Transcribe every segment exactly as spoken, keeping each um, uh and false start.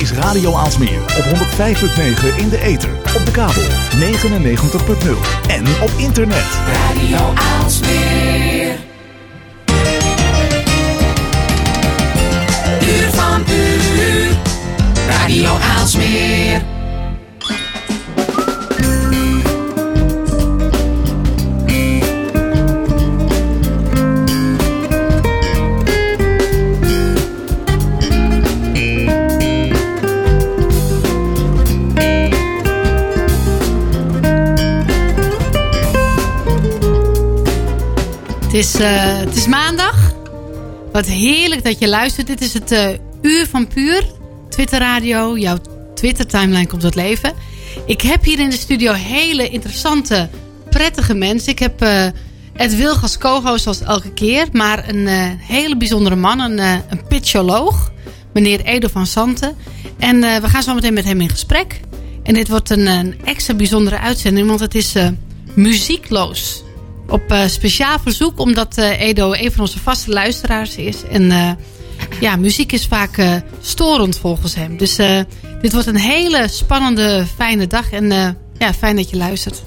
is Radio Aalsmeer op honderd vijf punt negen in de ether, op de kabel negenennegentig punt nul en op internet. Radio Aalsmeer. Uur van uur. Radio Aalsmeer. Het is, uh, het is maandag. Wat heerlijk dat je luistert. Dit is het uh, Uur van Puur. Twitter Radio. Jouw Twitter timeline komt tot leven. Ik heb hier in de studio hele interessante, prettige mensen. Ik heb uh, Ed Wilg als co-host zoals elke keer. Maar een uh, hele bijzondere man. Een, uh, een pitcholoog. Meneer Edo van Santen. En uh, we gaan zo meteen met hem in gesprek. En dit wordt een, een extra bijzondere uitzending. Want het is uh, muziekloos. Op uh, speciaal verzoek, omdat uh, Edo een van onze vaste luisteraars is. En uh, ja, muziek is vaak uh, storend volgens hem. Dus uh, dit wordt een hele spannende, fijne dag. En uh, ja, fijn dat je luistert.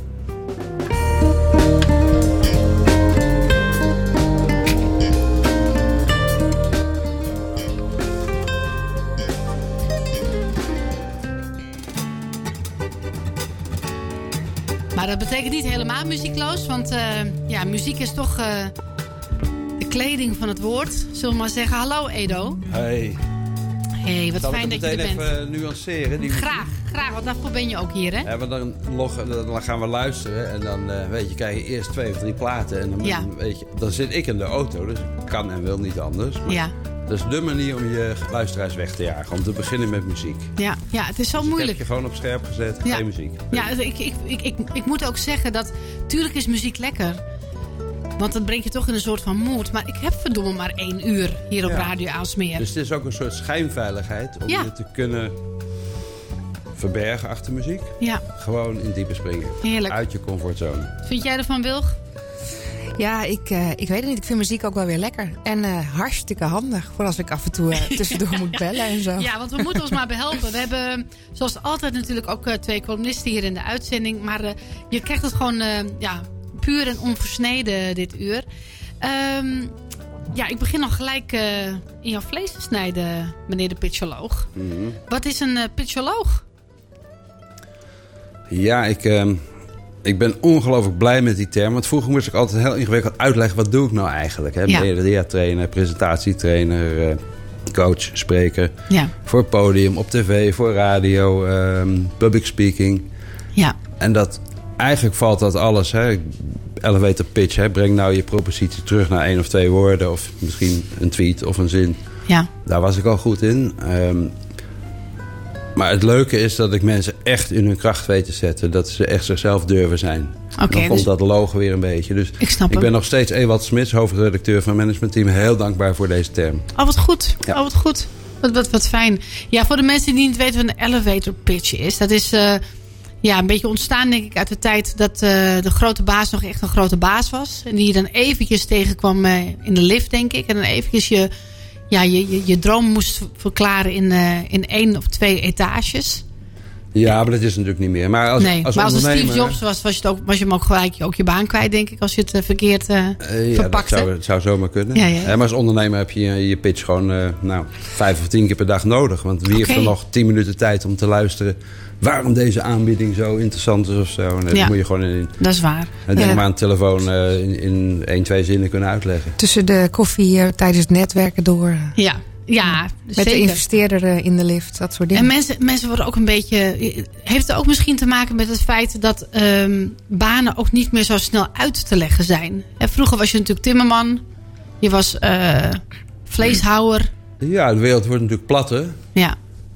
Maar dat betekent niet helemaal muziekloos. Want uh, ja, muziek is toch uh, de kleding van het woord. Zullen we maar zeggen. Hallo Edo. Hey. Hey, wat Zal fijn dat je er bent. Zal ik het meteen even nuanceren? Die... Graag, graag. Want daarvoor ben je ook hier, hè? Ja, want dan, loggen, dan gaan we luisteren. En dan uh, weet je, krijg je eerst twee of drie platen. En dan, ja. weet je, dan zit ik in de auto. Dus ik kan en wil niet anders. Maar ja. Dat is de manier om je luisteraars weg te jagen. Om te beginnen met muziek. Ja, ja het is zo dus moeilijk. Ik heb je gewoon op scherp gezet. Ja. Geen muziek. Ja, ik, ik, ik, ik, ik moet ook zeggen dat... Tuurlijk is muziek lekker. Want dat brengt je toch in een soort van mood. Maar ik heb verdomme maar één uur hier op ja. Radio Aalsmeer. Dus het is ook een soort schijnveiligheid. Om ja. je te kunnen verbergen achter muziek. Ja. Gewoon in diepe springen. Heerlijk. Uit je comfortzone. Vind jij ervan, Wilg? Ja, ik, uh, ik weet het niet. Ik vind muziek ook wel weer lekker. En uh, hartstikke handig. Voor als ik af en toe uh, tussendoor moet bellen en zo. Ja, want we moeten ons maar behelpen. We hebben zoals altijd natuurlijk ook uh, twee columnisten hier in de uitzending. Maar uh, je krijgt het gewoon uh, ja, puur en onversneden dit uur. Um, ja, ik begin al gelijk uh, in jouw vlees te snijden, meneer de pitcholoog. Mm-hmm. Wat is een uh, pitcholoog? Ja, ik... Uh... Ik ben ongelooflijk blij met die term. Want vroeger moest ik altijd heel ingewikkeld uitleggen... wat doe ik nou eigenlijk? Hè? Ja. Media-trainer, presentatietrainer, uh, coach, spreker. Ja. Voor podium, op tv, voor radio, um, public speaking. Ja. En dat, eigenlijk valt dat alles. Hè? Elevator pitch, hè? Breng nou je propositie terug naar één of twee woorden... of misschien een tweet of een zin. Ja. Daar was ik al goed in. Um, Maar het leuke is dat ik mensen echt in hun kracht weet te zetten. Dat ze echt zichzelf durven zijn. Okay, dan komt dus... dat logo weer een beetje. Dus ik, snap ik ben nog steeds Ewald Smits, hoofdredacteur van Managementteam. Heel dankbaar voor deze term. Oh, wat goed. Ja. Oh, wat goed. Wat, wat, wat fijn. Ja, voor de mensen die niet weten wat een elevator pitch is. Dat is uh, ja, een beetje ontstaan denk ik uit de tijd dat uh, de grote baas nog echt een grote baas was. En die je dan eventjes tegenkwam uh, in de lift denk ik. En dan eventjes je... Ja, je, je, je droom moest verklaren in, uh, in één of twee etages. Ja, maar dat is natuurlijk niet meer. Maar als, nee, als maar als het ondernemer... Steve Jobs was, was je, het ook, was je hem ook gelijk ook je baan kwijt, denk ik. Als je het uh, verkeerd uh, uh, ja, verpakte. Dat zou, dat zou zomaar kunnen. Ja, ja. Uh, maar als ondernemer heb je je pitch gewoon uh, nou, vijf of tien keer per dag nodig. Want wie okay. heeft er nog tien minuten tijd om te luisteren... waarom deze aanbieding zo interessant is of zo. Nee, ja. Dat moet je gewoon in... Dat is waar. En denk ja. maar aan de telefoon uh, in, in één, twee zinnen kunnen uitleggen. Tussen de koffie uh, tijdens het netwerken door... Ja. Ja, met zeker. de investeerder in de lift, dat soort dingen. En mensen, mensen worden ook een beetje... Heeft het ook misschien te maken met het feit dat um, banen ook niet meer zo snel uit te leggen zijn? En vroeger was je natuurlijk timmerman. Je was uh, vleeshouwer. Ja, de wereld wordt natuurlijk platter. Ja.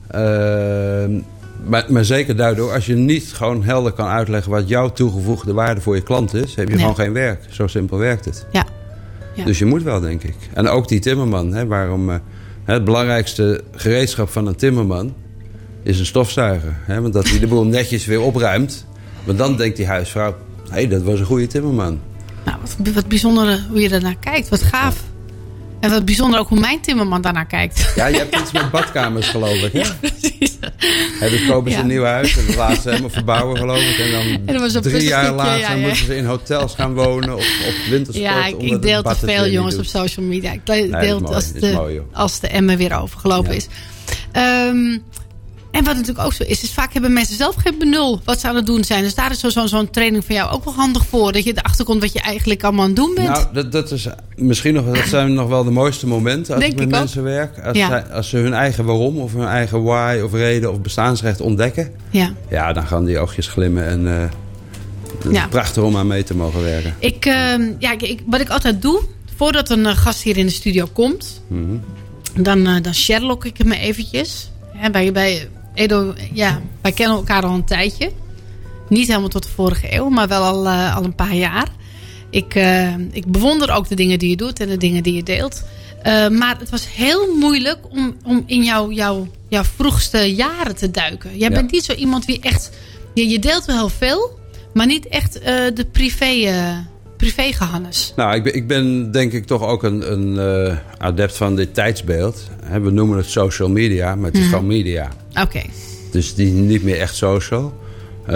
Uh, maar, maar zeker daardoor, als je niet gewoon helder kan uitleggen... wat jouw toegevoegde waarde voor je klant is... heb je nee. gewoon geen werk. Zo simpel werkt het. Ja. Ja. Dus je moet wel, denk ik. En ook die timmerman, hè, waarom... Uh, Het belangrijkste gereedschap van een timmerman is een stofzuiger. Hè? Want dat hij de boel netjes weer opruimt. Want dan denkt die huisvrouw, hé, hey, dat was een goede timmerman. Nou, wat, wat bijzonder hoe je daarnaar kijkt. Wat gaaf. En wat bijzonder ook hoe mijn timmerman daarnaar kijkt. Ja, je hebt iets met badkamers, geloof ik. Hè? Ja, precies. En dan kopen ze Ja. een nieuw huis. En dat laten ze helemaal verbouwen, geloof ik. En dan, En dan was een drie jaar puzzelstukje, later ja, ja. moeten ze in hotels gaan wonen. Of op wintersport. Ja, ik, omdat ik deel het bad te het veel weer jongens niet op doet. social media. Ik deel dat is mooi, als, dat is de, mooi, joh. als de emmer weer overgelopen Ja. is. Um, en wat natuurlijk ook zo is, is vaak hebben mensen zelf geen benul wat ze aan het doen zijn. Dus daar is zo, zo, zo'n training van jou ook wel handig voor. Dat je erachter komt wat je eigenlijk allemaal aan het doen bent. Nou, dat, dat, is misschien nog, dat zijn nog wel de mooiste momenten als Denk ik met ik ook. mensen werk. Als, Ja. zij, als ze hun eigen waarom of hun eigen why of reden of bestaansrecht ontdekken. Ja. Ja, dan gaan die oogjes glimmen en uh, Ja. prachtig om aan mee te mogen werken. Ik, uh, ja, ik, ik, wat ik altijd doe, voordat een uh, gast hier in de studio komt, Mm-hmm. dan, uh, dan Sherlock ik hem eventjes. Ja, bij, bij Edo, ja, wij kennen elkaar al een tijdje. Niet helemaal tot de vorige eeuw, maar wel al, uh, al een paar jaar. Ik, uh, ik bewonder ook de dingen die je doet en de dingen die je deelt. Uh, maar het was heel moeilijk om, om in jouw, jouw, jouw vroegste jaren te duiken. Jij Ja. bent niet zo iemand die echt... Je, je deelt wel heel veel, maar niet echt uh, de privé, uh, privé gehannes. Nou, ik ben, ik ben denk ik toch ook een, een uh, adept van dit tijdsbeeld. Hè, we noemen het social media, maar het is Mhm. gewoon media. Oké. Okay. Dus die niet meer echt social. Uh,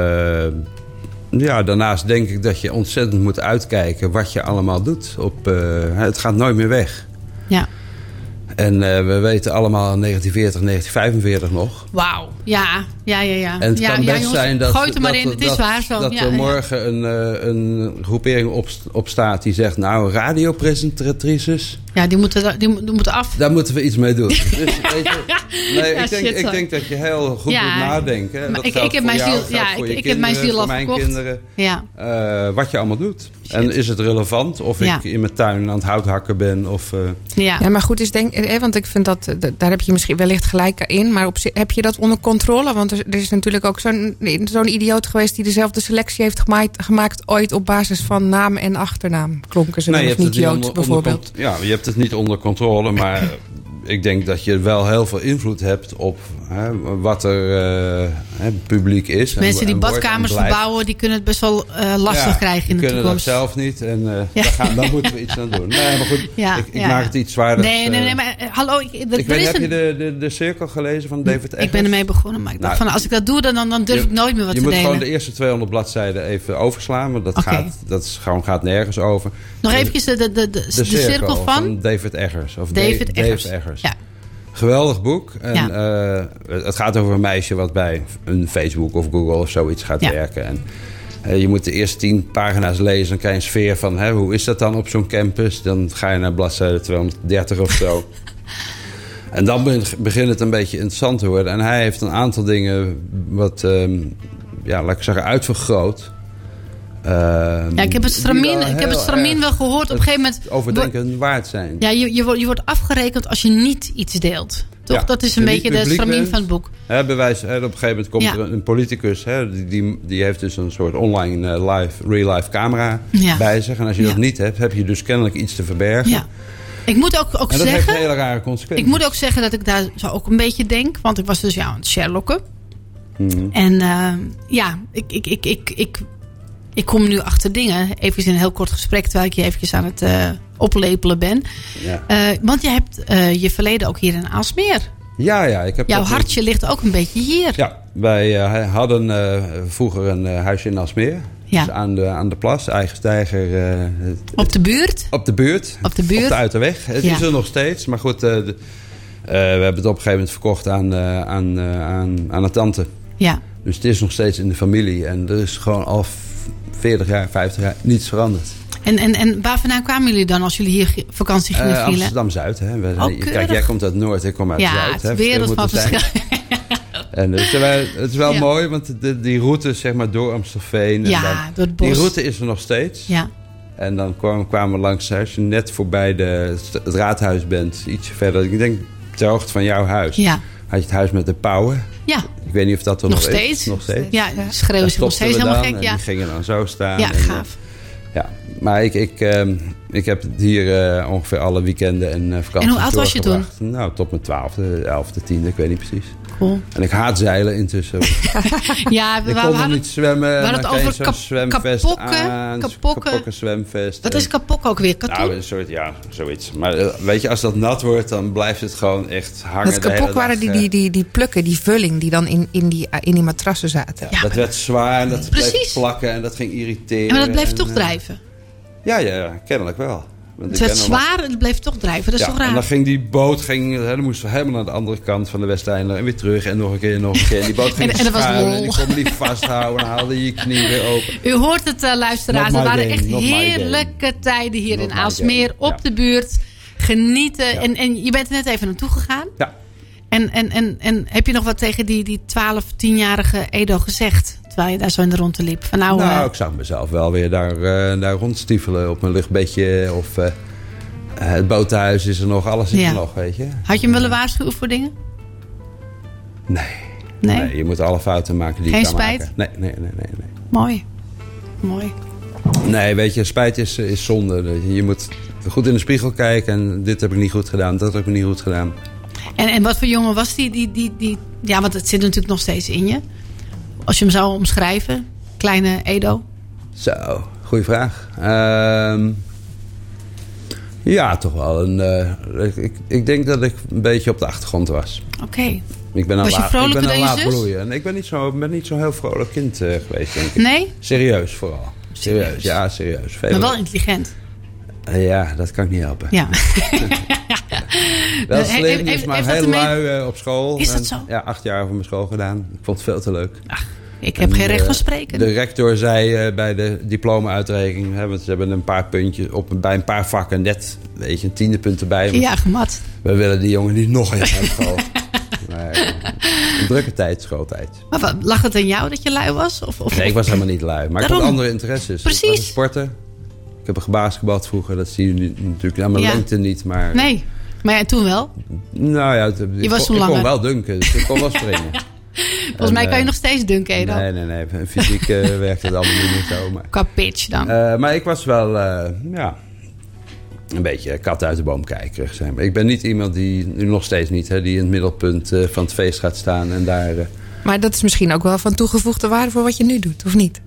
ja, daarnaast denk ik dat je ontzettend moet uitkijken wat je allemaal doet. Op, uh, het gaat nooit meer weg. Ja. En uh, we weten allemaal negentien veertig, negentien vijfenveertig nog. Wauw. Ja, ja, ja, ja. En het ja, kan ja, best jongens, zijn dat, gooi het er maar dat, in. Het is dat, waar zo. dat ja, er ja. morgen een, uh, een groepering op, op staat die zegt... nou, radiopresentatrices... Ja, die moeten, die, die moeten af. Daar moeten we iets mee doen. Dus, weet je, nee, Ja, ik, denk, shit, ik zo. denk dat je heel goed Ja. moet nadenken. En dat Ik- geldt ik heb voor mijn jou, ziel- geldt ja, voor ik- je ik heb mijn kinderen, ziel al voor mijn verkocht. kinderen. Ja. Uh, wat je allemaal doet. En is het relevant of Ja. ik in mijn tuin aan het houthakken ben? Of, uh, Ja. Ja, maar goed, is denk, eh, want ik vind dat, eh, daar heb je misschien wellicht gelijk in. Maar op, zi- heb je dat onder controle? Want er, er is natuurlijk ook zo'n zo'n idioot geweest die dezelfde selectie heeft gemaakt, gemaakt ooit op basis van naam en achternaam. Klonken ze Nee, wel je of hebt niet het Jood onder- bijvoorbeeld? onder cont- ja, je hebt het niet onder controle, maar ik denk dat je wel heel veel invloed hebt op hè, wat er uh, hè, publiek is. Mensen en, die en wordt en badkamers blijft. verbouwen, die kunnen het best wel uh, lastig Ja, krijgen in die de kunnen toekomst. dat zelf niet en uh, Ja. daar, gaan, daar moeten we iets aan doen. Nee, maar goed, Ja, ik, ik ja. maak het iets zwaarder. Nee, nee, nee, maar uh, hallo. Ik, er, Ik er weet, is heb je een, de, de, de cirkel gelezen van David Eggers? ik ben ermee begonnen, maar ik dacht Nou, van als ik dat doe, dan, dan durf je- ik nooit meer wat je te moet delen. gewoon de eerste tweehonderd bladzijden even overslaan. Want dat, Oké. gaat, dat is, gewoon gaat nergens over. Nog eventjes de, de, de, de, De, de cirkel van David Eggers. Of David Da- Eggers. Dave Eggers. Ja. Geweldig boek. En Ja. uh, het gaat over een meisje wat bij een Facebook of Google of zoiets gaat Ja. werken. En uh, je moet de eerste tien pagina's lezen. Dan krijg je een sfeer van hè, hoe is dat dan op zo'n campus. Dan ga je naar bladzijde tweehonderddertig of zo. En dan begint het een beetje interessant te worden. En hij heeft een aantal dingen wat, um, ja, laat ik zeggen, uitvergroot. Uh, Ja, ik heb het stramien, ik heb het stramien wel gehoord. Op een gegeven moment overdenken waard zijn. Ja, je, je, wordt, je wordt afgerekend als je niet iets deelt. Toch? Ja, Dat is een als je beetje niet de publiek stramien bent. van het boek. Hè, bewijs, hè, op een gegeven moment komt Ja. er een, een politicus. Hè, die, die, die heeft dus een soort online uh, live, real-life camera Ja. bij zich. En als je Ja. dat niet hebt, heb je dus kennelijk iets te verbergen. Ja. Ik moet ook, ook En dat zeggen... heeft hele rare consequenties. Ik moet ook zeggen dat ik daar zo ook een beetje denk. Want ik was dus ja, aan het Sherlocken. Mhm. En uh, ja, ik, ik, ik, ik, ik, ik kom nu achter dingen. Even in een heel kort gesprek, terwijl ik je eventjes aan het uh, oplepelen ben. Ja. Uh, want je hebt uh, je verleden ook hier in Aalsmeer. Ja, ja. Ik heb Jouw dat- hartje ligt ook een beetje hier. Ja, wij uh, hadden uh, vroeger een uh, huisje in Aalsmeer. Ja. Dus aan de, aan de plas, eigen steiger. Uh, Op de buurt. op de buurt. Op de buurt. Op de Uiterweg. Het Ja. is er nog steeds. Maar goed, uh, de, uh, we hebben het op een gegeven moment verkocht aan, uh, aan, uh, aan, aan een tante. Ja. Dus het is nog steeds in de familie. En er is gewoon al veertig jaar, vijftig jaar niets veranderd. En, en, en waar vandaan kwamen jullie dan als jullie hier vakantie gingen Uh, vielen? Amsterdam-Zuid. Hè. We, Oh, kijk, keurig. jij komt uit Noord, ik kom uit Ja, Zuid. het hè. wereld Verschil van moet er zijn. verschil. En dus, terwijl- het is wel Ja. mooi, want de, die route zeg maar, door Amstelveen. En Ja, dan, door het bos. Die route is er nog steeds. Ja. En dan kwamen, kwamen we langs, als je net voorbij de, het raadhuis bent, ietsje verder. Ik denk ter hoogte van jouw huis. Ja. Had je het huis met de pauwen. Ja. Ik weet niet of dat er Nog nog, steeds. is. Nog steeds. Ja, schreeuwen Daar ze nog stopten steeds we helemaal dan gek. en Ja, die gingen dan zo staan. ja En, eh, gaaf. Ja, Maar ik, ik, uh, ik heb hier uh, ongeveer alle weekenden en uh, vakanties. En hoe oud was je toen? Nou, tot mijn twaalfde, elfde, tiende, ik weet niet precies. Cool. En ik haat zeilen intussen. Ja, we ik kon nog niet zwemmen. We hadden het over zo'n kap, zwemvest kapokken. aan, Kapokken. kapokken zwemvest. Wat is kapok ook weer? Katoen? Nou, een soort, ja, zoiets. Maar uh, weet je, als dat nat wordt, dan blijft het gewoon echt hangen. Dat kapok waren die, die, die, die plukken, die vulling die dan in, in, die, in die matrassen zaten. Ja, Ja, dat werd zwaar en dat Precies. bleef plakken en dat ging irriteren. maar dat bleef en, toch uh, drijven? Ja, ja, ja, kennelijk wel. Want Het ik werd ben nog- zwaar en het bleef toch drijven. Dat is Ja, toch raar? en dan ging die boot, ging, hè, dan moesten we helemaal naar de andere kant van de Westeinder en weer terug en nog een keer, nog een keer. En die boot ging En- en dat was schuin lol. en je kon me niet vasthouden en haalde je knie weer open. U hoort het, uh, luisteraars. Not Het my waren game, echt not my heerlijke tijden hier Not in my Aalsmeer. game, Op ja. de buurt. Genieten. Ja. En, en je bent er net even naartoe gegaan. Ja. En, en, en, en heb je nog wat tegen die, die twaalf, tienjarige Edo gezegd? Terwijl je daar zo in de rondte liep. Van nou, Nou, eh, ik zag mezelf wel weer daar, uh, daar rondstiefelen op mijn luchtbedje. Of uh, het boothuis is er nog, alles is Ja. er nog, weet je. had je hem willen waarschuwen voor dingen? Nee. Nee? nee. Je moet alle fouten maken die Geen je kan spijt? maken. Nee, nee, nee, nee, nee. Mooi. Mooi. Nee, weet je, spijt is, is zonde. Je, je moet goed in de spiegel kijken en dit heb ik niet goed gedaan, dat heb ik niet goed gedaan. En, en wat voor jongen was die, die, die, die... Ja, want het zit natuurlijk nog steeds in je. Als je hem zou omschrijven. Kleine Edo. Zo, goeie vraag. Ehm ja, toch wel. Een, uh, ik, ik denk dat ik een beetje op de achtergrond was. Oké. Ik ben aan Was je laat, ik vrolijker ben aan dan je laat zus? bloeien. En ik ben niet zo, ben niet zo'n heel vrolijk kind uh, geweest, denk ik. Nee? Serieus vooral. Serieus, Serieus. ja, serieus. Veel Maar wel intelligent. Uh, ja, dat kan ik niet helpen. Ja. Wel He- slim, heeft- dus heeft maar dat heel ermee- lui uh, op school. Is dat En, zo? Ja, acht jaar over mijn school gedaan. Ik vond het veel te leuk. Ach, ik heb En, geen recht uh, van spreken. De rector zei uh, bij de diploma-uitreiking... Hè, want ze hebben een paar puntjes op, bij een paar vakken net... weet je, een tiende punt erbij. Want Ja, gemat. we willen die jongen niet nog eens naar school. Maar, uh, een drukke tijd, schooltijd. Maar wat, lag het aan jou dat je lui was? Of, of, Nee, ik was helemaal niet lui. Maar ik Daarom. had andere interesses. Precies. Ik was een sporter. Ik heb een gebasketbald vroeger. Dat zie je nu natuurlijk aan mijn Ja. lengte niet. Maar, Nee. Maar ja, toen wel. Nou ja, het- ik, was kon, toen ik kon langer. wel dunken. Dus ik kon wel springen. Volgens mij kan je nog steeds dunken, Edo. Nee, nee, nee. Fysiek uh, werkt het allemaal niet meer zo. Maar, Qua pitch dan. uh, maar ik was wel... Uh, ja, een beetje kat uit de boom kijkerig. Zeg maar. Ik ben niet iemand die... Nu nog steeds niet. Hè, die in het middelpunt uh, van het feest gaat staan. En daar... Uh, Maar dat is misschien ook wel van toegevoegde waarde voor wat je nu doet, of niet?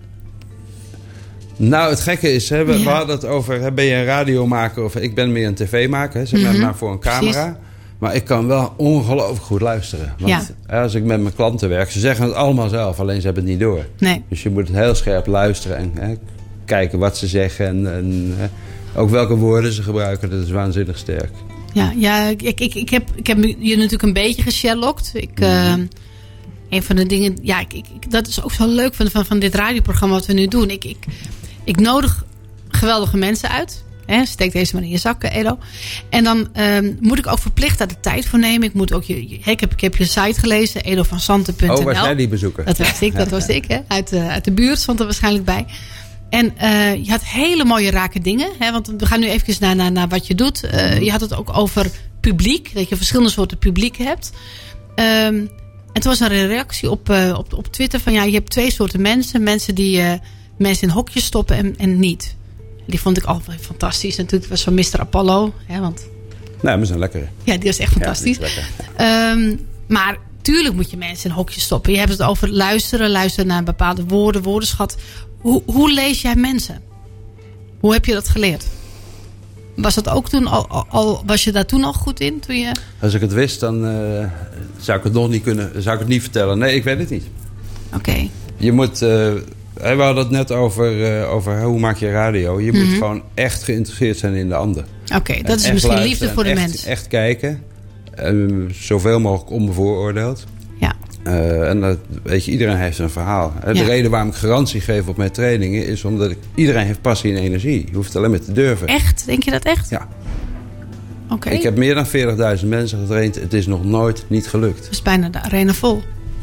Nou, het gekke is, hè, we, Ja. we hadden het over... Hè, ben je een radiomaker of... Ik ben meer een tv-maker, hè, zeg maar, Mhm. maar voor een camera. Precies. Maar ik kan wel ongelooflijk goed luisteren. Want hè, als ik met mijn klanten werk... Ze zeggen het allemaal zelf, alleen ze hebben het niet door. Nee. Dus je moet heel scherp luisteren en hè, kijken wat ze zeggen. En, en hè, ook welke woorden ze gebruiken. Dat is waanzinnig sterk. Ja, ja ik, ik, ik, heb, ik heb je natuurlijk een beetje gesherlockt. Ik, uh, een van de dingen... Ja, ik, ik, ik- dat is ook zo leuk van, van, van dit radioprogramma wat we nu doen. Ik, ik, ik nodig geweldige mensen uit. Hè, steek deze maar in je zakken, Edo. En dan um, moet ik ook verplicht daar de tijd voor nemen. Ik, moet ook je, je, ik, heb, ik heb je site gelezen, edo van santen punt n l. Oh, was jij die bezoeker? Dat was ik, dat was ik. Hè? Uit, de, uit de buurt stond er waarschijnlijk bij. En uh, je had hele mooie rake dingen. Hè? Want we gaan nu even naar, naar, naar wat je doet. Uh, je had het ook over publiek. Dat je verschillende soorten publiek hebt. Um, en toen was er een reactie op, uh, op, op Twitter. Van ja, je hebt twee soorten mensen. Mensen die uh, mensen in hokjes stoppen en, en niet. Die vond ik altijd fantastisch. Natuurlijk was van mister Apollo. Hè, want Nee, maar ze zijn lekker. ja, die was echt fantastisch. Ja, die is lekker. Um, maar tuurlijk moet je mensen in hokjes stoppen. Je hebt het over luisteren. Luisteren naar bepaalde woorden, woordenschat. Hoe, hoe lees jij mensen? Hoe heb je dat geleerd? Was dat ook toen al, al, al was je daar toen al goed in? Toen je... Als ik het wist, dan uh, zou ik het nog niet kunnen. Zou ik het niet vertellen. Nee, ik weet het niet. Oké. Okay. Je moet... Uh, we hadden het net over, uh, over hoe maak je radio. Je Mm-hmm. moet gewoon echt geïnteresseerd zijn in de ander. Oké, okay, dat is echt misschien liefde voor de echt, mens. Echt kijken. Uh, zoveel mogelijk onbevooroordeeld. Ja. Uh, en dat, weet je, iedereen heeft een verhaal. De ja. reden waarom ik garantie geef op mijn trainingen is omdat ik, iedereen heeft passie en energie. Je hoeft het alleen maar te durven. Echt? Denk je dat echt? Ja. Oké. Okay. Ik heb meer dan veertigduizend mensen getraind. Het is nog nooit niet gelukt. Het is bijna de arena vol.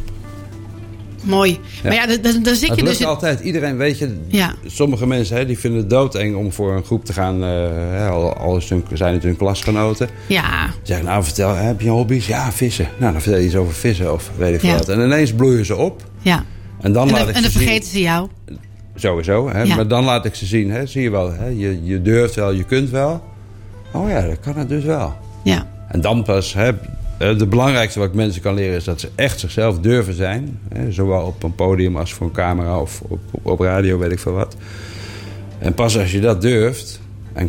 Mooi. Ja. Maar ja, dan, dan zit het je lukt dus... altijd. Iedereen, weet je... Ja. Sommige mensen hè, die vinden het doodeng om voor een groep te gaan. Uh, al, al zijn het hun klasgenoten. Ja. Ze zeggen, nou vertel, heb je hobby's? Ja, vissen. Nou, dan vertel je iets over vissen of weet ik ja. wat. En ineens bloeien ze op. Ja. En dan, en laat dan, ik en dan ze vergeten zien. ze jou. Sowieso. Hè? Ja. Maar dan laat ik ze zien. Hè? Zie je wel. Hè? Je, je durft wel, je kunt wel. Oh ja, dat kan het dus wel. Ja. En dan pas... Hè, de belangrijkste wat ik mensen kan leren... is dat ze echt zichzelf durven zijn. Hè? Zowel op een podium als voor een camera... of op, op radio, weet ik veel wat. En pas als je dat durft... En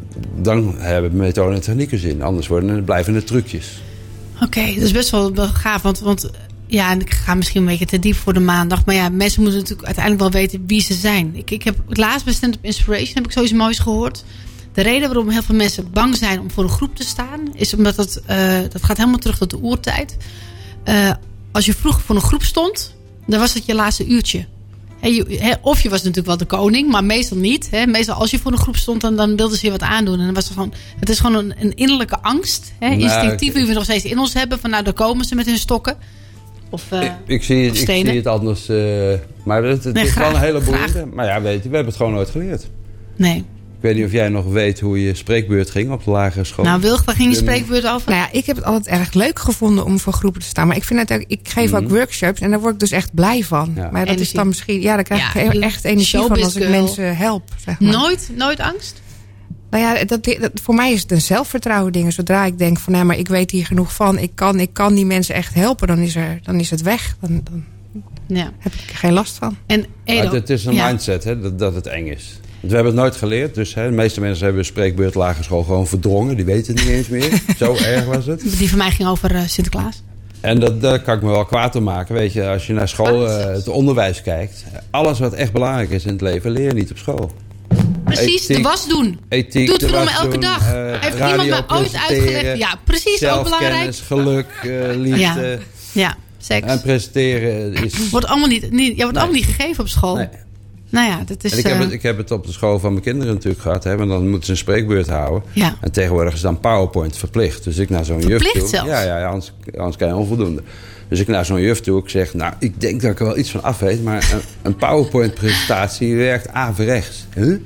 dan hebben methoden en technieken zin. Anders worden het blijvende trucjes. Oké, okay, dat is best wel, wel gaaf. Want, want ja, en ik ga misschien een beetje te diep voor de maandag. Maar ja, mensen moeten natuurlijk uiteindelijk wel weten wie ze zijn. Ik, ik heb het laatst bij Stand Up Inspiration heb ik zoiets moois gehoord. De reden waarom heel veel mensen bang zijn om voor een groep te staan... is omdat het, uh, dat gaat helemaal terug tot de oertijd. Uh, als je vroeger voor een groep stond... dan was het je laatste uurtje. He, je, he, of je was natuurlijk wel de koning, maar meestal niet. He. Meestal als je voor een groep stond, dan, dan wilden ze je wat aandoen. En dan was het, gewoon, het is gewoon een, een innerlijke angst. He. Nou, Instinctief, ik, die we nog steeds in ons hebben. Van nou, daar komen ze met hun stokken. Of, uh, ik, ik, zie, of ik zie het anders. Uh, maar het, het nee, is graag, wel een heleboel. graag. Maar ja, weet je, we hebben het gewoon nooit geleerd. Nee. Ik weet niet of jij nog weet hoe je spreekbeurt ging op de lagere school. Nou, Wilg, waar ging je spreekbeurt over? Nou ja, ik heb het altijd erg leuk gevonden om voor groepen te staan. Maar ik vind het ook, ik geef Mm-hmm. ook workshops en daar word ik dus echt blij van. Ja. Maar dat Energie. is dan misschien, ja, daar krijg Ja, ik echt energie van als ik showbiz girl. mensen help. Zeg maar. Nooit, nooit angst? Nou ja, dat, dat, voor mij is het een zelfvertrouwen ding. Zodra ik denk van, nee, maar ik weet hier genoeg van. Ik kan, ik kan die mensen echt helpen. Dan is, er, dan is het weg. Dan, dan Ja. heb ik er geen last van. En Edo, Maar het is een ja. mindset hè, dat, dat het eng is. Want we hebben het nooit geleerd. Dus hè, de meeste mensen hebben spreekbeurt lagere school gewoon verdrongen. Die weten het niet eens meer. Zo erg was het. Die van mij ging over uh, Sinterklaas. En dat, daar kan ik me wel kwaad om maken. Weet je, als je naar school, uh, het onderwijs kijkt. Alles wat echt belangrijk is in het leven, leer je niet op school. Precies, Ethiek, de was doen. Ethiek, Doet de voor me was elke doen, dag. Uh, Heeft iemand me ooit uitgelegd? Ja, precies, ook belangrijk. Zelfkennis, geluk, uh, liefde. Ja, ja, seks. En presenteren is... Wordt allemaal niet, niet, ja, wordt Nee. allemaal niet gegeven op school. Nee. Nou ja, dat is... En ik, heb uh, het, ik heb het op de school van mijn kinderen natuurlijk gehad. Hè, want dan moeten ze een spreekbeurt houden. Ja. En tegenwoordig is dan PowerPoint verplicht. Dus ik naar zo'n juf Verplicht toe. zelfs? Ja, ja, ja anders, anders krijg je onvoldoende. Dus ik naar zo'n juf toe. Ik zeg, nou, ik denk dat ik er wel iets van af weet. Maar een, een PowerPoint-presentatie werkt averechts. Huh?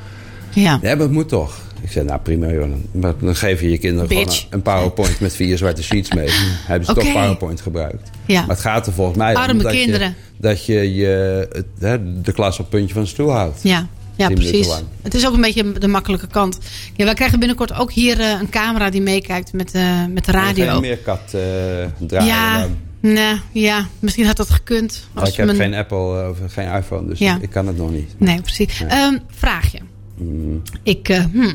ja. Ja, maar het moet toch. Ik zei, nou prima, joh. Dan, dan geef je je kinderen gewoon Bitch. een, een PowerPoint met vier zwarte sheets mee. Dan hebben ze Oké. toch PowerPoint gebruikt. Ja. Maar het gaat er volgens mij om Arme dat kinderen. je, dat je, je het, hè, de klas op het puntje van de stoel houdt. Ja, ja Tien minuten precies. lang. Het is ook een beetje de makkelijke kant. Ja, wij krijgen binnenkort ook hier uh, een camera die meekijkt met, uh, met de radio. Geen meerkat uh, draaien Ja, dan. nee, ja, misschien had dat gekund. Maar Als ik heb mijn- geen Apple uh, of geen iPhone, dus Ja. ik kan het nog niet. Nee, precies. Nee. Um, vraagje. Mm. Ik, uh, hmm.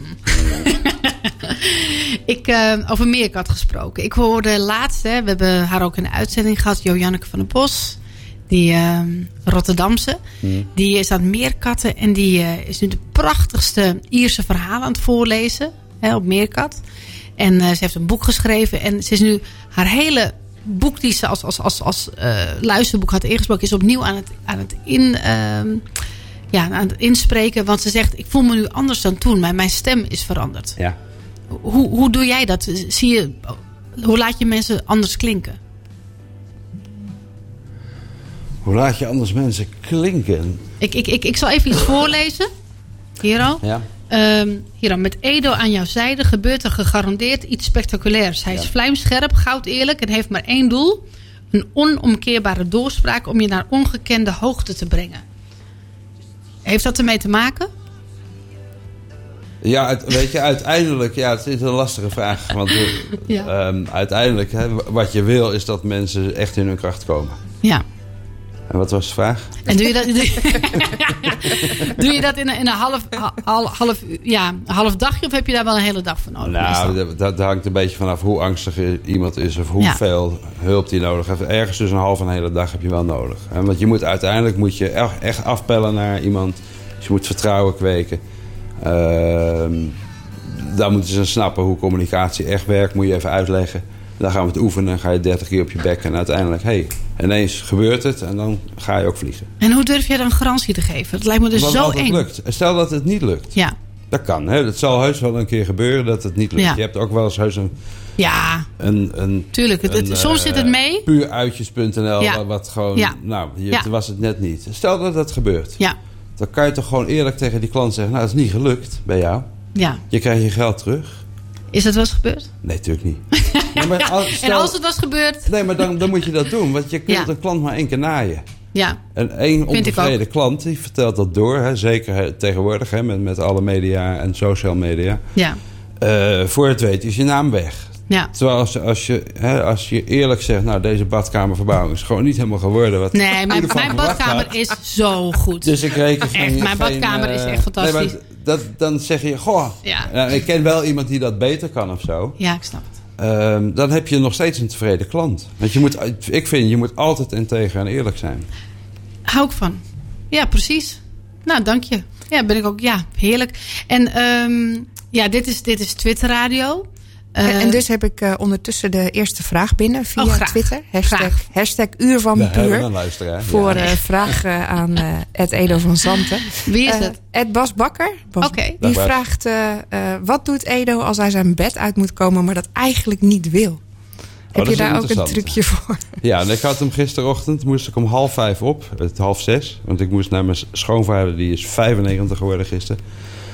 ik uh, over Meerkat gesproken. Ik hoorde laatst, hè, we hebben haar ook in de uitzending gehad, Jo-Janneke van den Bos. Die uh, Rotterdamse. Mm. Die is aan het meerkatten. En die uh, is nu de prachtigste Ierse verhalen aan het voorlezen. Hè, op Meerkat. En uh, ze heeft een boek geschreven. En ze is nu haar hele boek die ze als, als, als, als uh, luisterboek had ingesproken. Is opnieuw aan het, aan het in... Uh, Ja, aan het inspreken. Want ze zegt, ik voel me nu anders dan toen. Maar mijn stem is veranderd. Ja. Hoe, hoe doe jij dat? Zie je, hoe laat je mensen anders klinken? Hoe laat je anders mensen klinken? Ik, ik, ik, ik zal even iets voorlezen. Hero. Ja. Um, Hero, met Edo aan jouw zijde gebeurt er gegarandeerd iets spectaculairs. Hij is Ja. vlijmscherp, goud eerlijk en heeft maar één doel. Een onomkeerbare doorspraak om je naar ongekende hoogte te brengen. Heeft dat ermee te maken? Ja, het, weet je, uiteindelijk, ja, het is een lastige vraag. Want Ja. um, uiteindelijk, hè, wat je wil, is dat mensen echt in hun kracht komen. Ja. En wat was de vraag? En doe je dat, doe je, doe je dat in een, in een half, half, half, ja, een half dagje of heb je daar wel een hele dag voor nodig? Nou, meestal? dat, dat hangt een beetje vanaf hoe angstig iemand is of hoeveel ja. hulp die nodig heeft. Ergens tussen een half en een hele dag heb je wel nodig. Want je moet uiteindelijk moet je echt afpellen naar iemand. Dus je moet vertrouwen kweken. Uh, daar moeten ze snappen hoe communicatie echt werkt. Moet je even uitleggen. Dan gaan we het oefenen. Ga je dertig keer op je bek. En uiteindelijk, hé, hey, ineens gebeurt het. En dan ga je ook vliegen. En hoe durf jij dan garantie te geven? Dat lijkt me dus Want zo als het eng. lukt. Stel dat het niet lukt. Ja. Dat kan. Hè? Het zal heus wel een keer gebeuren dat het niet lukt. Ja. Je hebt ook wel eens heus een... Ja, Een, een, tuurlijk. Het, het, een, soms uh, zit het mee. Puuruitjes punt n l, Ja. wat gewoon... Ja. Nou, je, Ja. was het net niet. Stel dat dat gebeurt. Ja, Dan kan je toch gewoon eerlijk tegen die klant zeggen... Nou, het is niet gelukt bij jou. ja. Je krijgt je geld terug. Is dat wel eens gebeurd? Nee, natuurlijk niet. Nee, maar als, stel, En als het was gebeurd? nee, maar dan, dan moet je dat doen. Want je kunt Ja. een klant maar één keer naaien. Ja. En één Vind ik ontevreden klant die vertelt dat door. Hè, zeker hè, tegenwoordig hè, met, met alle media en social media. Ja. Uh, voor het weet is je naam weg. Ja. Terwijl als, als, je, hè, als je eerlijk zegt... nou, deze badkamerverbouwing is gewoon niet helemaal geworden. Wat Nee, mijn, mijn badkamer had. is zo goed. Dus ik reken geen... Echt, mijn geen, badkamer uh, is echt fantastisch. Nee, maar dat, dan zeg je, goh... Ja. Nou, ik ken wel iemand die dat beter kan of zo. Ja, ik snap het. Um, dan heb je nog steeds een tevreden klant. Want je moet, ik vind, je moet altijd integer en eerlijk zijn. Hou ik van. Ja, precies. Nou, dank je. Ja, ben ik ook. Ja, heerlijk. En um, ja, dit is, dit is Twitter Radio. Uh, en, en dus heb ik uh, ondertussen de eerste vraag binnen via oh, Twitter. Hashtag, graag. hashtag Uur van We Puur. een luisteraar. Voor ja. uh, vraag uh, aan uh, Ed Edo van Zanten. Wie is het? Uh, Ed Bas Bakker. Bas, okay. Die vraagt, uh, uh, wat doet Edo als hij zijn bed uit moet komen... maar dat eigenlijk niet wil? Oh, heb je daar ook een trucje voor? Ja, en ik had hem gisterochtend, moest ik om half vijf op. Het half zes. Want ik moest naar mijn schoonvader, die is vijfennegentig geworden gisteren.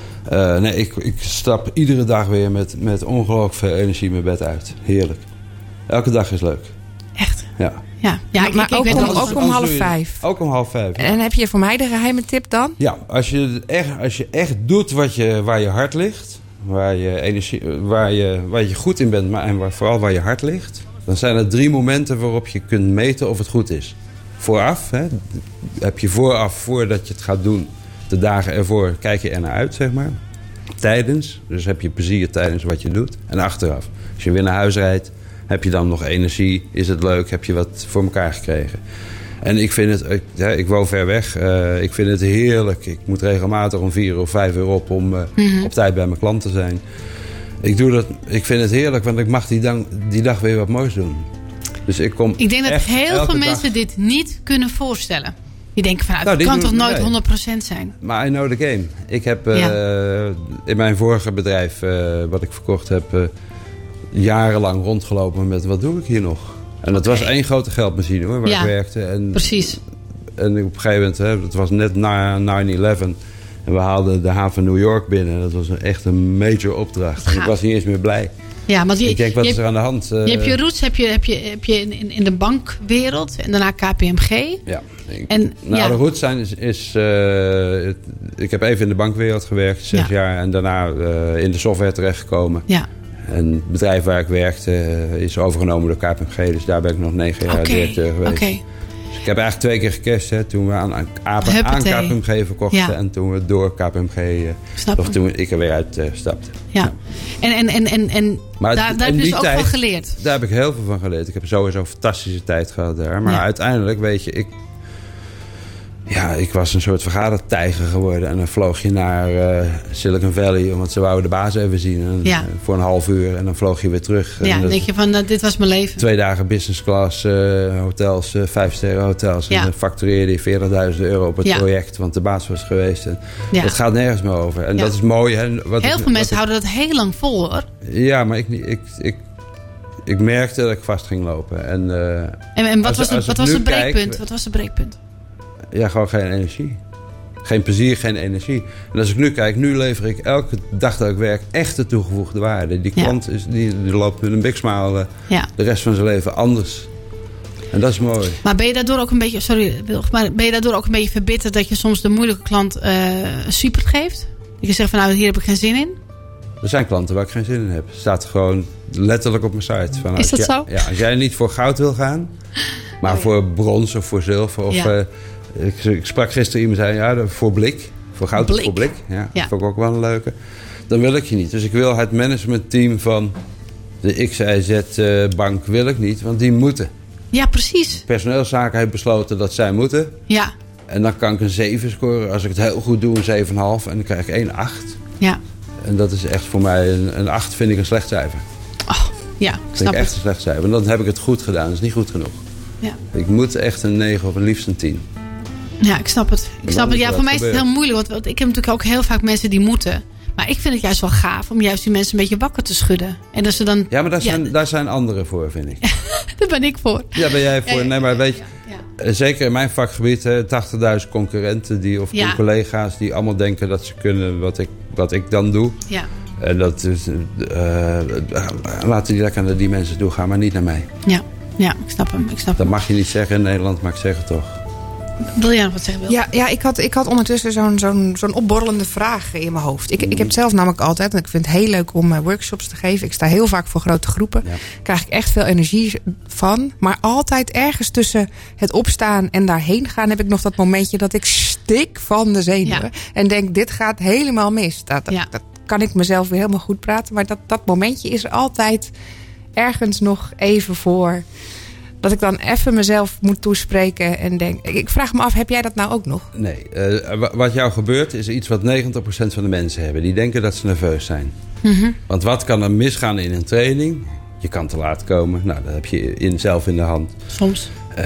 Uh, nee, ik, ik stap iedere dag weer met, met ongelooflijk veel energie mijn bed uit. Heerlijk. Elke dag is leuk. Echt? Ja. Ja, ja ik, maar ik, ik ook, weet om, wel, ook om half vijf. Ook om half vijf. Ja. En heb je voor mij de geheime tip dan? Ja, als je echt, als je echt doet wat je, waar je hart ligt... Waar je, energie, waar, je, waar je goed in bent, maar en waar, vooral waar je hart ligt... dan zijn er drie momenten waarop je kunt meten of het goed is. Vooraf, hè, heb je vooraf, voordat je het gaat doen... de dagen ervoor, kijk je er naar uit, zeg maar. Tijdens, dus heb je plezier tijdens wat je doet. En achteraf, als je weer naar huis rijdt... heb je dan nog energie, is het leuk, heb je wat voor elkaar gekregen... En ik vind het, ik, ja, ik woon ver weg, uh, ik vind het heerlijk. Ik moet regelmatig om vier of vijf uur op om uh, mm-hmm. op tijd bij mijn klant te zijn. Ik, doe dat, ik vind het heerlijk, want ik mag die, dan, die dag weer wat moois doen. Dus ik kom Ik denk dat echt heel veel mensen dag... dit niet kunnen voorstellen. Die denken van, nou, nou, het kan doen, toch nooit nee. honderd procent zijn? Maar I know the game. Ik heb uh, ja. in mijn vorige bedrijf, uh, wat ik verkocht heb... Uh, jarenlang rondgelopen met, wat doe ik hier nog? En dat okay. was één grote geldmachine hoor, waar ja, ik werkte. En, precies. En op een gegeven moment, hè, dat was net na nine eleven. En we haalden de haven New York binnen. Dat was een, echt een major opdracht. En ik was niet eens meer blij. Ja, want je, ik denk, wat je is er aan de hand? Je hebt je roots heb je, heb je, heb je in, in de bankwereld. En daarna K P M G. Ja. Ik, en, nou, ja. de roots zijn is... is uh, het, ik heb even in de bankwereld gewerkt, zes ja. jaar. En daarna uh, in de software terechtgekomen. Ja. En het bedrijf waar ik werkte uh, is overgenomen door K P M G. Dus daar ben ik nog negen jaar okay. directeur geweest. Okay. Dus ik heb eigenlijk twee keer gecashed. Hè, toen we aan, aan, aan, aan K P M G verkochten. Ja. En toen we door K P M G... Uh, of toen ik er weer uit uh, stapte. Ja. ja. En, en, en, en, en maar daar, daar heb je dus ook tijd, van geleerd? Daar heb ik heel veel van geleerd. Ik heb sowieso een fantastische tijd gehad daar. Maar ja. uiteindelijk, weet je... ik Ja, ik was een soort vergadertijger geworden. En dan vloog je naar uh, Silicon Valley. Want ze wouden de baas even zien. En, ja. uh, voor een half uur. En dan vloog je weer terug. Ja, dan denk je van, uh, dit was mijn leven. Twee dagen business class uh, hotels. Uh, vijf sterren hotels. Ja. En dan factureerde je veertigduizend euro op het ja. project. Want de baas was geweest. En ja. dat gaat nergens meer over. En ja. dat is mooi. Hè, wat heel ik, veel mensen ik, houden dat heel lang vol hoor. Ja, maar ik, ik, ik, ik merkte dat ik vast ging lopen. En, uh, en, en wat, als, was, het, wat was het breekpunt? Kijk, wat was het breekpunt? Ja, gewoon geen energie. Geen plezier, geen energie. En als ik nu kijk, nu lever ik elke dag dat ik werk echte toegevoegde waarde. Die klant ja. is, die, die loopt met een big smile uh, ja. de rest van zijn leven anders. En dat is mooi. Maar ben je daardoor ook een beetje, sorry, maar ben je daardoor ook een beetje verbitterd dat je soms de moeilijke klant uh, een super geeft? Dat je zegt van nou, hier heb ik geen zin in? Er zijn klanten waar ik geen zin in heb. Het staat gewoon letterlijk op mijn site. Van, is dat als, zo? Ja, als jij niet voor goud wil gaan, maar oh, ja. voor brons of voor zilver of... Ja. Uh, Ik, ik sprak gisteren iemand zei ja, voor blik. Voor goud of voor blik. Ja, ja. Dat vond ik ook wel een leuke. Dan wil ik je niet. Dus ik wil het managementteam van de X Y Z uh, bank wil ik niet. Want die moeten. Ja, precies. Personeelszaken heeft besloten dat zij moeten. Ja. En dan kan ik een zeven scoren. Als ik het heel goed doe, een zeven komma vijf. En dan krijg ik één komma acht. Ja. En dat is echt voor mij, een, een acht vind ik een slecht cijfer. Oh, ja, ik vind snap ik echt het. een slecht cijfer. En dan heb ik het goed gedaan. Dat is niet goed genoeg. Ja. Ik moet echt een negen of een liefst een tien. Ja, ik snap het. Ik snap het. Ja, voor mij is het heel moeilijk. Want, want ik heb natuurlijk ook heel vaak mensen die moeten. Maar ik vind het juist wel gaaf om juist die mensen een beetje wakker te schudden. En dat ze dan... Ja, maar daar zijn, ja, daar zijn anderen voor, vind ik. Daar ben ik voor. Ja, ben jij voor. Ja, ja, nee, maar weet je, ja, ja. zeker in mijn vakgebied, tachtigduizend concurrenten die, of ja. collega's die allemaal denken dat ze kunnen wat ik, wat ik dan doe. Ja. En dat is, uh, laten die lekker naar die mensen toe gaan, maar niet naar mij. Ja, ja ik snap hem. Ik snap dat hem. mag je niet zeggen in Nederland, maar ik zeg het toch. Wil jij nog wat zeggen, Wil? Ja, ja ik, had, ik had ondertussen zo'n, zo'n, zo'n opborrelende vraag in mijn hoofd. Ik, ik heb het zelf namelijk altijd, en ik vind het heel leuk om uh, workshops te geven. Ik sta heel vaak voor grote groepen. Daar ja. krijg ik echt veel energie van. Maar altijd ergens tussen het opstaan en daarheen gaan... heb ik nog dat momentje dat ik stik van de zenuwen. Ja. En denk, dit gaat helemaal mis. Dat, dat, ja. dat kan ik mezelf weer helemaal goed praten. Maar dat, dat momentje is er altijd ergens nog even voor... dat ik dan even mezelf moet toespreken en denk... Ik vraag me af, heb jij dat nou ook nog? Nee, uh, wat jou gebeurt is iets wat negentig procent van de mensen hebben. Die denken dat ze nerveus zijn. Mm-hmm. Want wat kan er misgaan in een training? Je kan te laat komen. Nou, dat heb je in, zelf in de hand. Soms. Uh,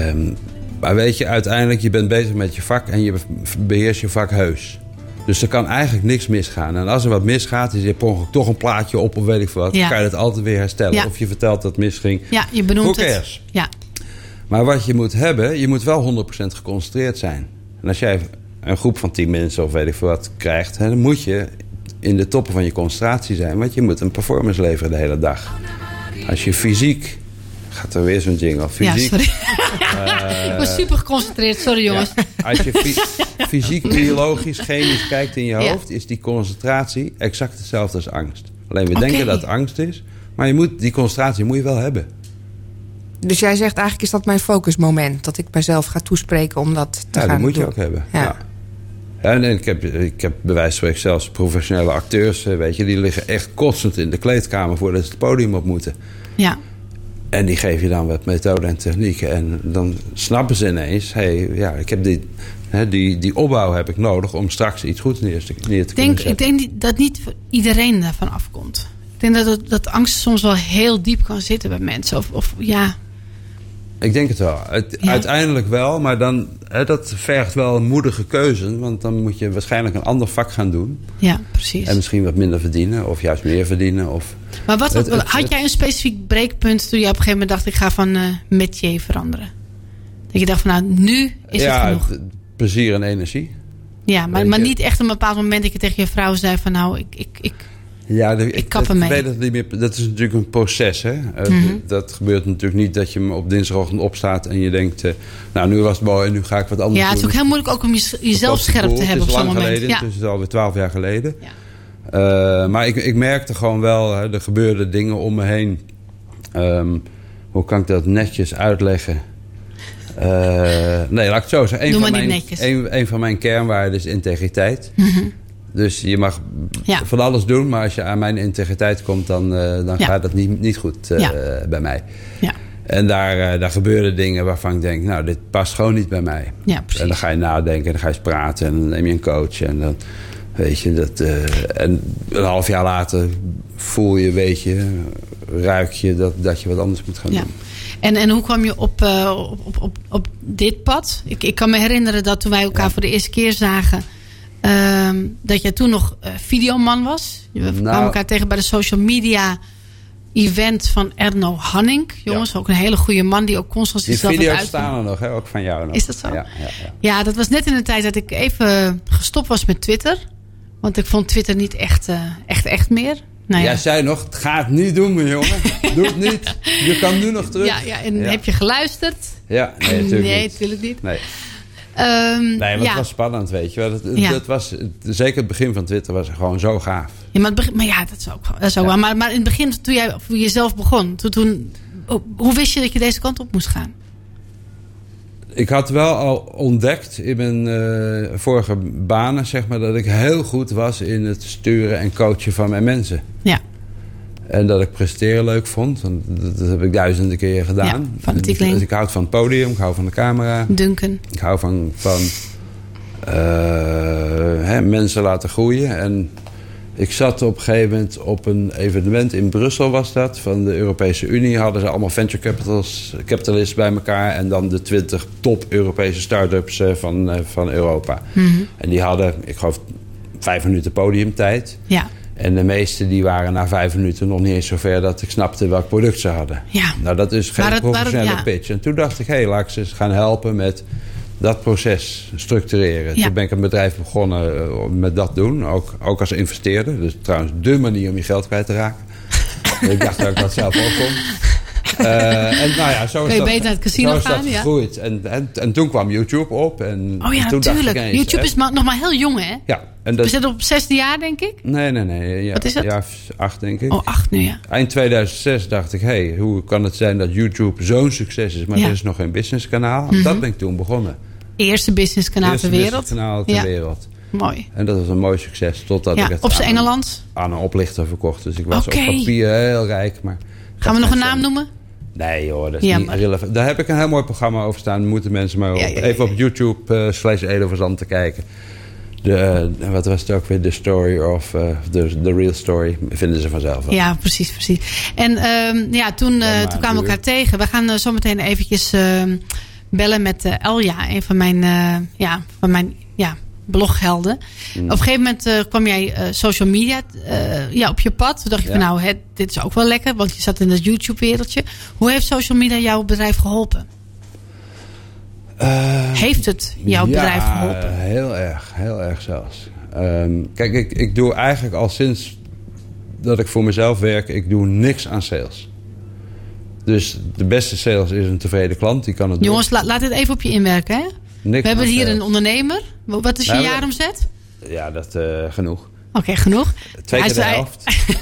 maar weet je, uiteindelijk, je bent bezig met je vak... en je beheerst je vak heus. Dus er kan eigenlijk niks misgaan. En als er wat misgaat, is je per ongeluk toch een plaatje op of weet ik veel wat. Ja. Dan kan je dat altijd weer herstellen. Ja. Of je vertelt dat het misging. Ja, je benoemt het. Ja. Maar wat je moet hebben, je moet wel honderd procent geconcentreerd zijn. En als jij een groep van tien mensen of weet ik veel wat krijgt... dan moet je in de toppen van je concentratie zijn. Want je moet een performance leveren de hele dag. Als je fysiek... Gaat er weer zo'n jingle. Fysiek, ja, sorry. Uh, ik was super geconcentreerd. Sorry, jongens. Ja, als je fy- fysiek, biologisch, chemisch kijkt in je hoofd... Ja. is die concentratie exact hetzelfde als angst. Alleen we okay. denken dat het angst is. Maar je moet, die concentratie moet je wel hebben. Dus jij zegt eigenlijk is dat mijn focusmoment. Dat ik mezelf ga toespreken om dat te ja, gaan doen. Ja, dat moet je ook hebben. Ja. Ja. Ja, en ik heb, ik heb bij wijze van spreken zelfs professionele acteurs... weet je, die liggen echt kotsend in de kleedkamer... voordat ze het podium op moeten. Ja. En die geef je dan wat methoden en technieken. En dan snappen ze ineens... Hey, ja, ik heb die, hè, die, die opbouw heb ik nodig... om straks iets goeds neer te, neer te denk, kunnen zetten. Ik denk dat niet iedereen daarvan afkomt. Ik denk dat, het, dat angst soms wel heel diep kan zitten bij mensen. Of, of ja... Ik denk het wel. Het, ja. Uiteindelijk wel. Maar dan, hè, dat vergt wel een moedige keuze. Want dan moet je waarschijnlijk een ander vak gaan doen. Ja, precies. En misschien wat minder verdienen. Of juist meer verdienen. Of maar wat, het, had, het, had jij een specifiek breekpunt toen je op een gegeven moment dacht... ik ga van uh, métier veranderen? Dat je dacht van nou, nu is ja, het genoeg. Het, plezier en energie. Ja, maar, maar niet echt een bepaald moment dat je tegen je vrouw zei van nou, ik... ik, ik Ja, de, ik kap ermee. Weet het niet meer, dat is natuurlijk een proces. Hè? Mm-hmm. Dat, dat gebeurt natuurlijk niet dat je op dinsdagochtend opstaat... en je denkt, uh, nou nu was het mooi en nu ga ik wat anders ja, doen. Ja, het is ook heel moeilijk ook om je, jezelf scherp cool. te hebben op zo'n moment. Het is lang geleden, ja. dus het is alweer twaalf jaar geleden. Ja. Uh, maar ik, ik merkte gewoon wel, hè, er gebeurden dingen om me heen. Um, hoe kan ik dat netjes uitleggen? Uh, nee, laat ik het zo zeggen. Een Doe van maar mijn, niet netjes. Een, een van mijn kernwaarden is integriteit. Mm-hmm. Dus je mag ja. van alles doen, maar als je aan mijn integriteit komt, dan, uh, dan ja. gaat dat niet, niet goed uh, ja. bij mij. Ja. En daar, uh, daar gebeuren dingen waarvan ik denk, nou, dit past gewoon niet bij mij. Ja, precies. En dan ga je nadenken, en dan ga je eens praten en dan neem je een coach. En dan weet je dat. Uh, en een half jaar later voel je, weet je, ruik je dat, dat je wat anders moet gaan ja. doen. En, en hoe kwam je op, uh, op, op, op, op dit pad? Ik, ik kan me herinneren dat toen wij elkaar ja. voor de eerste keer zagen... Um, dat jij toen nog uh, videoman was. We nou, kwamen elkaar tegen bij de social media event van Erno Hanning. Jongens, ja. ook een hele goede man die ook constant zichzelf uit. Die video's staan er nog, hè? Ook van jou nog. Is dat zo? Ja, ja, ja. ja, dat was net in de tijd dat ik even gestopt was met Twitter. Want ik vond Twitter niet echt, uh, echt, echt meer. Nou, ja. Jij zei nog, het gaat niet doen, mijn jongen. Doe het niet. Je kan nu nog terug. Ja, ja en ja. heb je geluisterd? Ja, nee, natuurlijk nee, niet. natuurlijk niet. Nee. Um, nee, maar ja. het was spannend, weet je wel. Het, ja. het was, zeker het begin van Twitter was gewoon zo gaaf. Ja, maar, het begin, maar ja, dat is ook, dat is ook ja. wel. Maar, maar in het begin, toen jij voor jezelf begon... Toen, toen, hoe wist je dat je deze kant op moest gaan? Ik had wel al ontdekt in mijn uh, vorige banen, zeg maar... dat ik heel goed was in het sturen en coachen van mijn mensen. Ja. En dat ik presteren leuk vond. Want dat, dat heb ik duizenden keer gedaan. Ja, fanatiekeling. Dus ik hou van het podium, ik hou van de camera. Duncan. Ik hou van, van uh, hè, mensen laten groeien. En ik zat op een gegeven moment op een evenement in Brussel was dat. Van de Europese Unie hadden ze allemaal venture capitals, capitalists bij elkaar. En dan de twintig top Europese start-ups uh, van, uh, van Europa. Mm-hmm. En die hadden, ik geloof, vijf minuten podiumtijd. Ja. En de meeste die waren na vijf minuten nog niet eens zover dat ik snapte welk product ze hadden. Ja. Nou, dat is geen het, professionele het, ja. pitch. En toen dacht ik, hé, hey, laat ik ze eens gaan helpen met dat proces structureren. Ja. Toen ben ik een bedrijf begonnen uh, met dat doen, ook, ook als investeerder. Dus trouwens dé manier om je geld kwijt te raken. Ik dacht dat ik dat zelf ook kon. Uh, en nou ja, zo is Kun je dat, beter naar het casino zo is gaan, dat ja. gegroeid. En, en, en toen kwam YouTube op. En, Oh ja, en toen dacht ik natuurlijk. eens, YouTube hè, is maar, nog maar heel jong, hè? Ja. En dat, We zitten op het zesde jaar, denk ik. nee, nee, nee. Ja, Wat is het? Ja, acht denk ik. Oh, acht nu, ja. Eind tweeduizend zes dacht ik, hé, hey, hoe kan het zijn dat YouTube zo'n succes is, maar Ja. er is nog geen businesskanaal? Mm-hmm. Dat ben ik toen begonnen. Eerste businesskanaal Eerste ter wereld. businesskanaal ter Ja. wereld. Mooi. En dat was een mooi succes, totdat Ja, ik het op z'n aan, Engeland. aan een oplichter verkocht. Dus ik was Oké. op papier heel rijk. Maar Gaan we nog een naam noemen? Nee hoor, dat is Ja, niet maar- relevant. Daar heb ik een heel mooi programma over staan. Moeten mensen maar op, Ja, ja, ja, even ja. op YouTube uh, slash Edo Verzand te kijken. De, uh, wat was het ook weer? The Story of uh, the, the Real Story. Vinden ze vanzelf wel. Ja, precies, precies. En um, ja, toen, uh, maar toen kwamen we duur. elkaar tegen. We gaan uh, zo meteen eventjes uh, bellen met uh, Elja. Een van mijn, uh, ja, van mijn ja, bloghelden. Mm. Op een gegeven moment uh, kwam jij uh, social media uh, ja, op je pad. Toen dacht je Ja. van nou, hè, dit is ook wel lekker. Want je zat in het YouTube wereldje. Hoe heeft social media jouw bedrijf geholpen? Uh, Heeft het jouw ja, bedrijf geholpen? heel erg. Heel erg zelfs. Um, kijk, ik, ik doe eigenlijk al sinds dat ik voor mezelf werk, ik doe niks aan sales. Dus de beste sales is een tevreden klant. Die kan het doen. Jongens, la, laat dit even op je inwerken. Hè? Niks We hebben aan hier sales. een ondernemer. Wat is je Nou, we- jaaromzet? Ja, dat uh, genoeg. Oké, okay, genoeg. Twee Hij keer de zei- helft.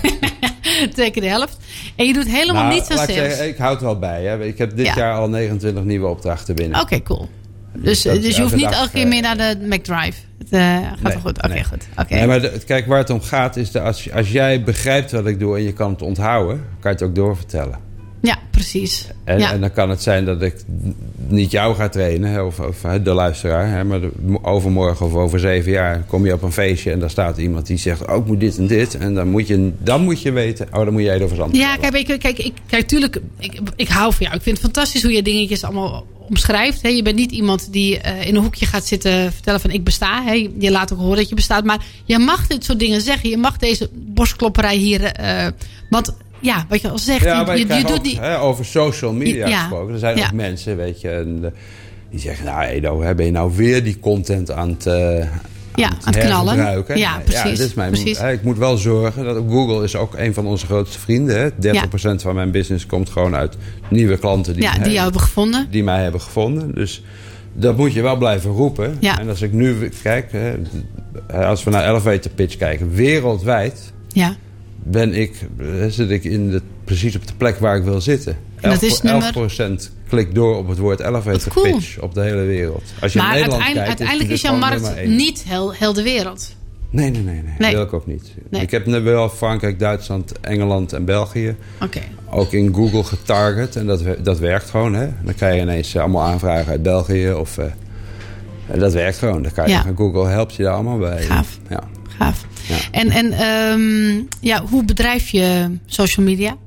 Twee keer de helft. En je doet helemaal Nou, niets aan laat ik sales. zeggen, ik houd er wel bij. Hè. Ik heb dit Ja. jaar al negenentwintig nieuwe opdrachten binnen. Oké, okay, cool. Dus, dat dus je hoeft elke niet dag, elke keer eh, meer naar de McDrive. Het uh, gaat Nee, wel goed. Oké, nee. goed. Oké. Nee, maar de- kijk, waar het om gaat is dat als, als jij begrijpt wat ik doe en je kan het onthouden, kan je het ook doorvertellen. Ja, precies. En, ja. en dan kan het zijn dat ik niet jou ga trainen, hè, of, of hè, de luisteraar. Hè, maar de- overmorgen of over zeven jaar kom je op een feestje en daar staat iemand die zegt, oh, ik moet dit en dit. En dan moet je, dan moet je weten, oh, dan moet jij erover zand. Ja, kijk, kijk, kijk, ik, kijk tuurlijk, ik, ik hou van jou. Ik vind het fantastisch hoe je dingetjes allemaal omschrijft. Hè. Je bent niet iemand die uh, in een hoekje gaat zitten vertellen van ik besta. Hè. Je laat ook horen dat je bestaat. Maar je mag dit soort dingen zeggen. Je mag deze borstklopperij hier. Uh, want ja, wat je al zegt, Ja, je, maar je, je, je krijgt doet ook, niet. hè, over social media Ja. gesproken. Er zijn Ja. ook mensen, weet je, en, uh, die zeggen, nou Edo, hè, ben je nou weer die content aan het, uh, Ja, aan het knallen. hergebruiken? Ja, precies, dit is mijn, precies. hè, ik moet wel zorgen, dat Google is ook een van onze grootste vrienden. Hè. dertig procent van mijn business komt gewoon uit nieuwe klanten die, Ja, hè, die jou hebben gevonden. die mij hebben gevonden. Dus dat moet je wel blijven roepen. Ja. En als ik nu kijk, hè, als we naar Elevator Pitch kijken, wereldwijd Ja. ben ik, eh, zit ik in de, precies op de plek waar ik wil zitten. En dat is nummer- elf procent klikt door op het woord elevator Wat cool. pitch op de hele wereld. Als je Maar in Nederland uiteindelijk, kijkt, uiteindelijk is dit jouw gewoon markt nummer één. niet heel, heel de wereld. Nee, nee, nee, nee. Nee. Dat wil ik ook niet. Nee. Ik heb net wel Frankrijk, Duitsland, Engeland en België Oké. ook in Google getarget. En dat, wer- dat werkt gewoon. Hè. Dan krijg je ineens eh, allemaal aanvragen uit België. Of, uh, dat werkt gewoon. Dan kan je, Ja. Google helpt je daar allemaal bij. Gaaf. Ja. Gaaf. Ja. En, en um, ja, hoe bedrijf je social media?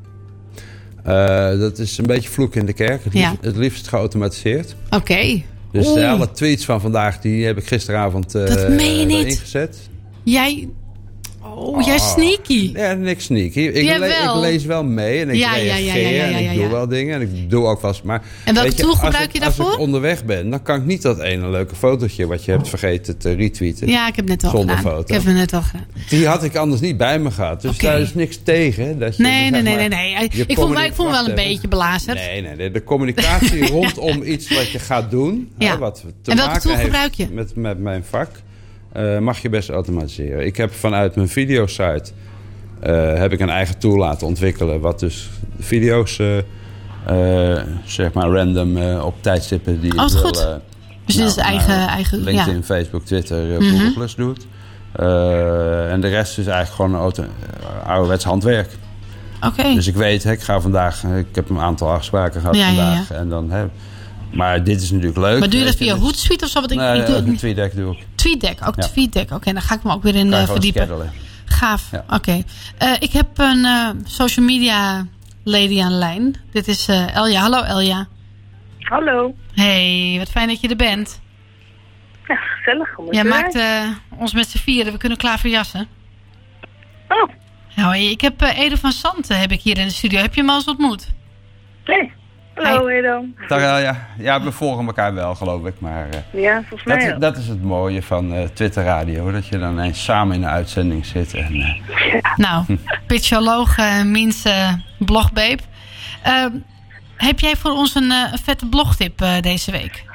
Uh, dat is een beetje vloek in de kerk. Het, Ja. liefst, het liefst geautomatiseerd. Oké. Okay. Dus Oeh. uh, alle tweets van vandaag, die heb ik gisteravond uh, Dat meen je niet. ingezet. Jij... Oh, jij is Oh. sneaky. Ja, niks sneaky. Ik, le- Jawel. ik lees wel mee en ik Ja, ja, ja, reageer ja, ja, ja, en ik ja, doe ja. wel dingen. En ik doe ook wel eens... Maar, En welke weet je, tool als gebruik ik- je daarvoor? Als ik onderweg ben, dan kan ik niet dat ene leuke fotootje wat je hebt vergeten te retweeten. Ja, ik heb het net al Zonder gedaan. foto. Ik heb het net al gedaan. Die had ik anders niet bij me gehad. Dus Oké. daar is niks tegen. Dat je, Nee, zeg nee, nee, maar, nee. nee. je Ik voel, me, communi- ik voel me wel Wacht een even. beetje belazerd. Nee, nee, nee. De communicatie rondom iets wat je gaat doen. Ja. Hè, wat te En welke maken tool heeft gebruik je? Met, met mijn vak. Uh, mag je best automatiseren. Ik heb vanuit mijn videosite uh, heb ik een eigen tool laten ontwikkelen. Wat dus video's uh, uh, zeg maar random uh, op tijdstippen die Oh, wat ik wil, goed. uh, Dus dit is eigen... eigen LinkedIn, ja. Facebook, Twitter, uh, Mhm. Google Plus doet. Uh, en de rest is eigenlijk gewoon een auto, uh, ouderwets handwerk. Oké. Okay. Dus ik weet, hè, ik ga vandaag... Ik heb een aantal afspraken gehad Ja, ja, vandaag. ja. En dan, hè, maar dit is natuurlijk leuk. Maar doe je dat weet via dus- Hootsuite of zo? Wat ik, Nee, ik doe het een niet. TweetDeck doe ik. TweetDeck, ook Ja. TweetDeck. Oké, okay, dan ga ik me ook weer in Kan uh, je gewoon verdiepen. schedulen. Gaaf, Ja. oké. Okay. Uh, ik heb een uh, social media lady aan de lijn. Dit is uh, Elja. Hallo Elja. Hallo. Hey, wat fijn dat je er bent. Ja, gezellig. Om Jij maakt uh, ons met z'n vieren. We kunnen klaar voor jassen. Oh. Nou, ik heb uh, Edo van Santen heb ik hier in de studio. Heb je hem al eens ontmoet? Nee. Hallo Edo. Dag Elja. Ja, we volgen elkaar wel, geloof ik. Maar uh, ja, volgens mij dat, wel. dat is het mooie van uh, Twitter Radio. Dat je dan eens samen in een uitzending zit. En, uh, Nou, pitcholoog, uh, Miens uh, blogbabe. Uh, heb jij voor ons een, uh, een vette blogtip uh, deze week?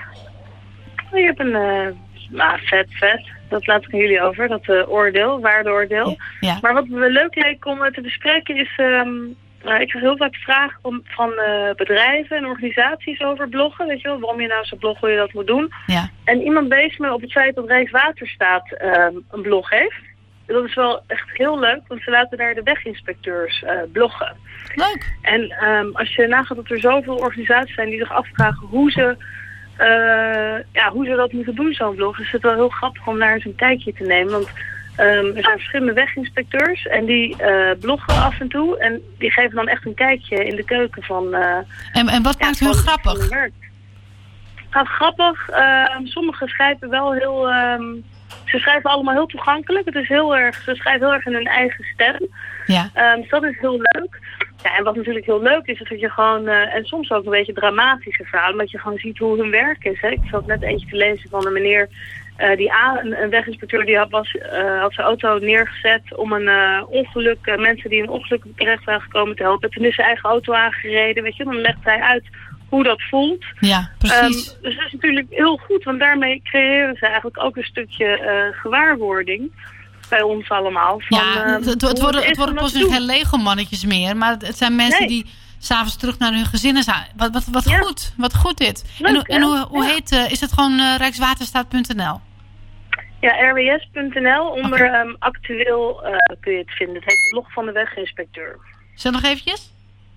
Je hebt een uh, nou, vet, vet. Dat laat ik aan jullie over. Dat uh, oordeel, waardeoordeel. Ja, ja. Maar wat me leuk leek om uh, te bespreken is... Um, uh, ik krijg heel vaak vragen om, van uh, bedrijven en organisaties over bloggen. Weet je wel, waarom je nou zo'n blog, hoe je dat moet doen. Ja. En iemand wees me op het feit dat Rijkswaterstaat uh, een blog heeft. Dat is wel echt heel leuk, want ze laten daar de weginspecteurs uh, bloggen. Leuk. En um, als je nagaat dat er zoveel organisaties zijn die zich afvragen hoe ze, uh, ja, hoe ze dat moeten doen, zo'n blog, is het wel heel grappig om daar eens een kijkje te nemen. Want um, er zijn verschillende weginspecteurs en die uh, bloggen af en toe. En die geven dan echt een kijkje in de keuken van... Uh, en, en wat ja, maakt hun grappig? Nou, grappig. Uh, sommigen schrijven wel heel... Um, Ze schrijven allemaal heel toegankelijk. Het is heel erg, ze schrijven heel erg in hun eigen stem. Ja. Um, dus dat is heel leuk. Ja, en wat natuurlijk heel leuk is, is dat je gewoon... Uh, en soms ook een beetje dramatische verhalen. Dat je gewoon ziet hoe hun werk is. Hè. Ik zat net eentje te lezen van een meneer... Uh, die A, een, een weginspecteur die had, was, uh, had zijn auto neergezet om een uh, ongeluk... Uh, mensen die in een ongeluk terecht waren gekomen te helpen. Toen is zijn eigen auto aangereden. Weet je, dan legt hij uit... hoe dat voelt. Ja, precies. Um, dus dat is natuurlijk heel goed, want daarmee creëren ze eigenlijk ook een stukje uh, gewaarwording bij ons allemaal. Van, ja, uh, het, het, het worden, het worden pas geen Lego-mannetjes meer, maar het, het zijn mensen nee. die s'avonds terug naar hun gezinnen zijn. Wat, wat, wat ja. goed, wat goed dit. Leuk, en en hoe, hoe ja. heet, uh, is het gewoon uh, rijkswaterstaat punt n l? Ja, r w s punt n l. Onder okay. um, actueel uh, kun je het vinden. Het heet blog van de weginspecteur. Zeg nog eventjes?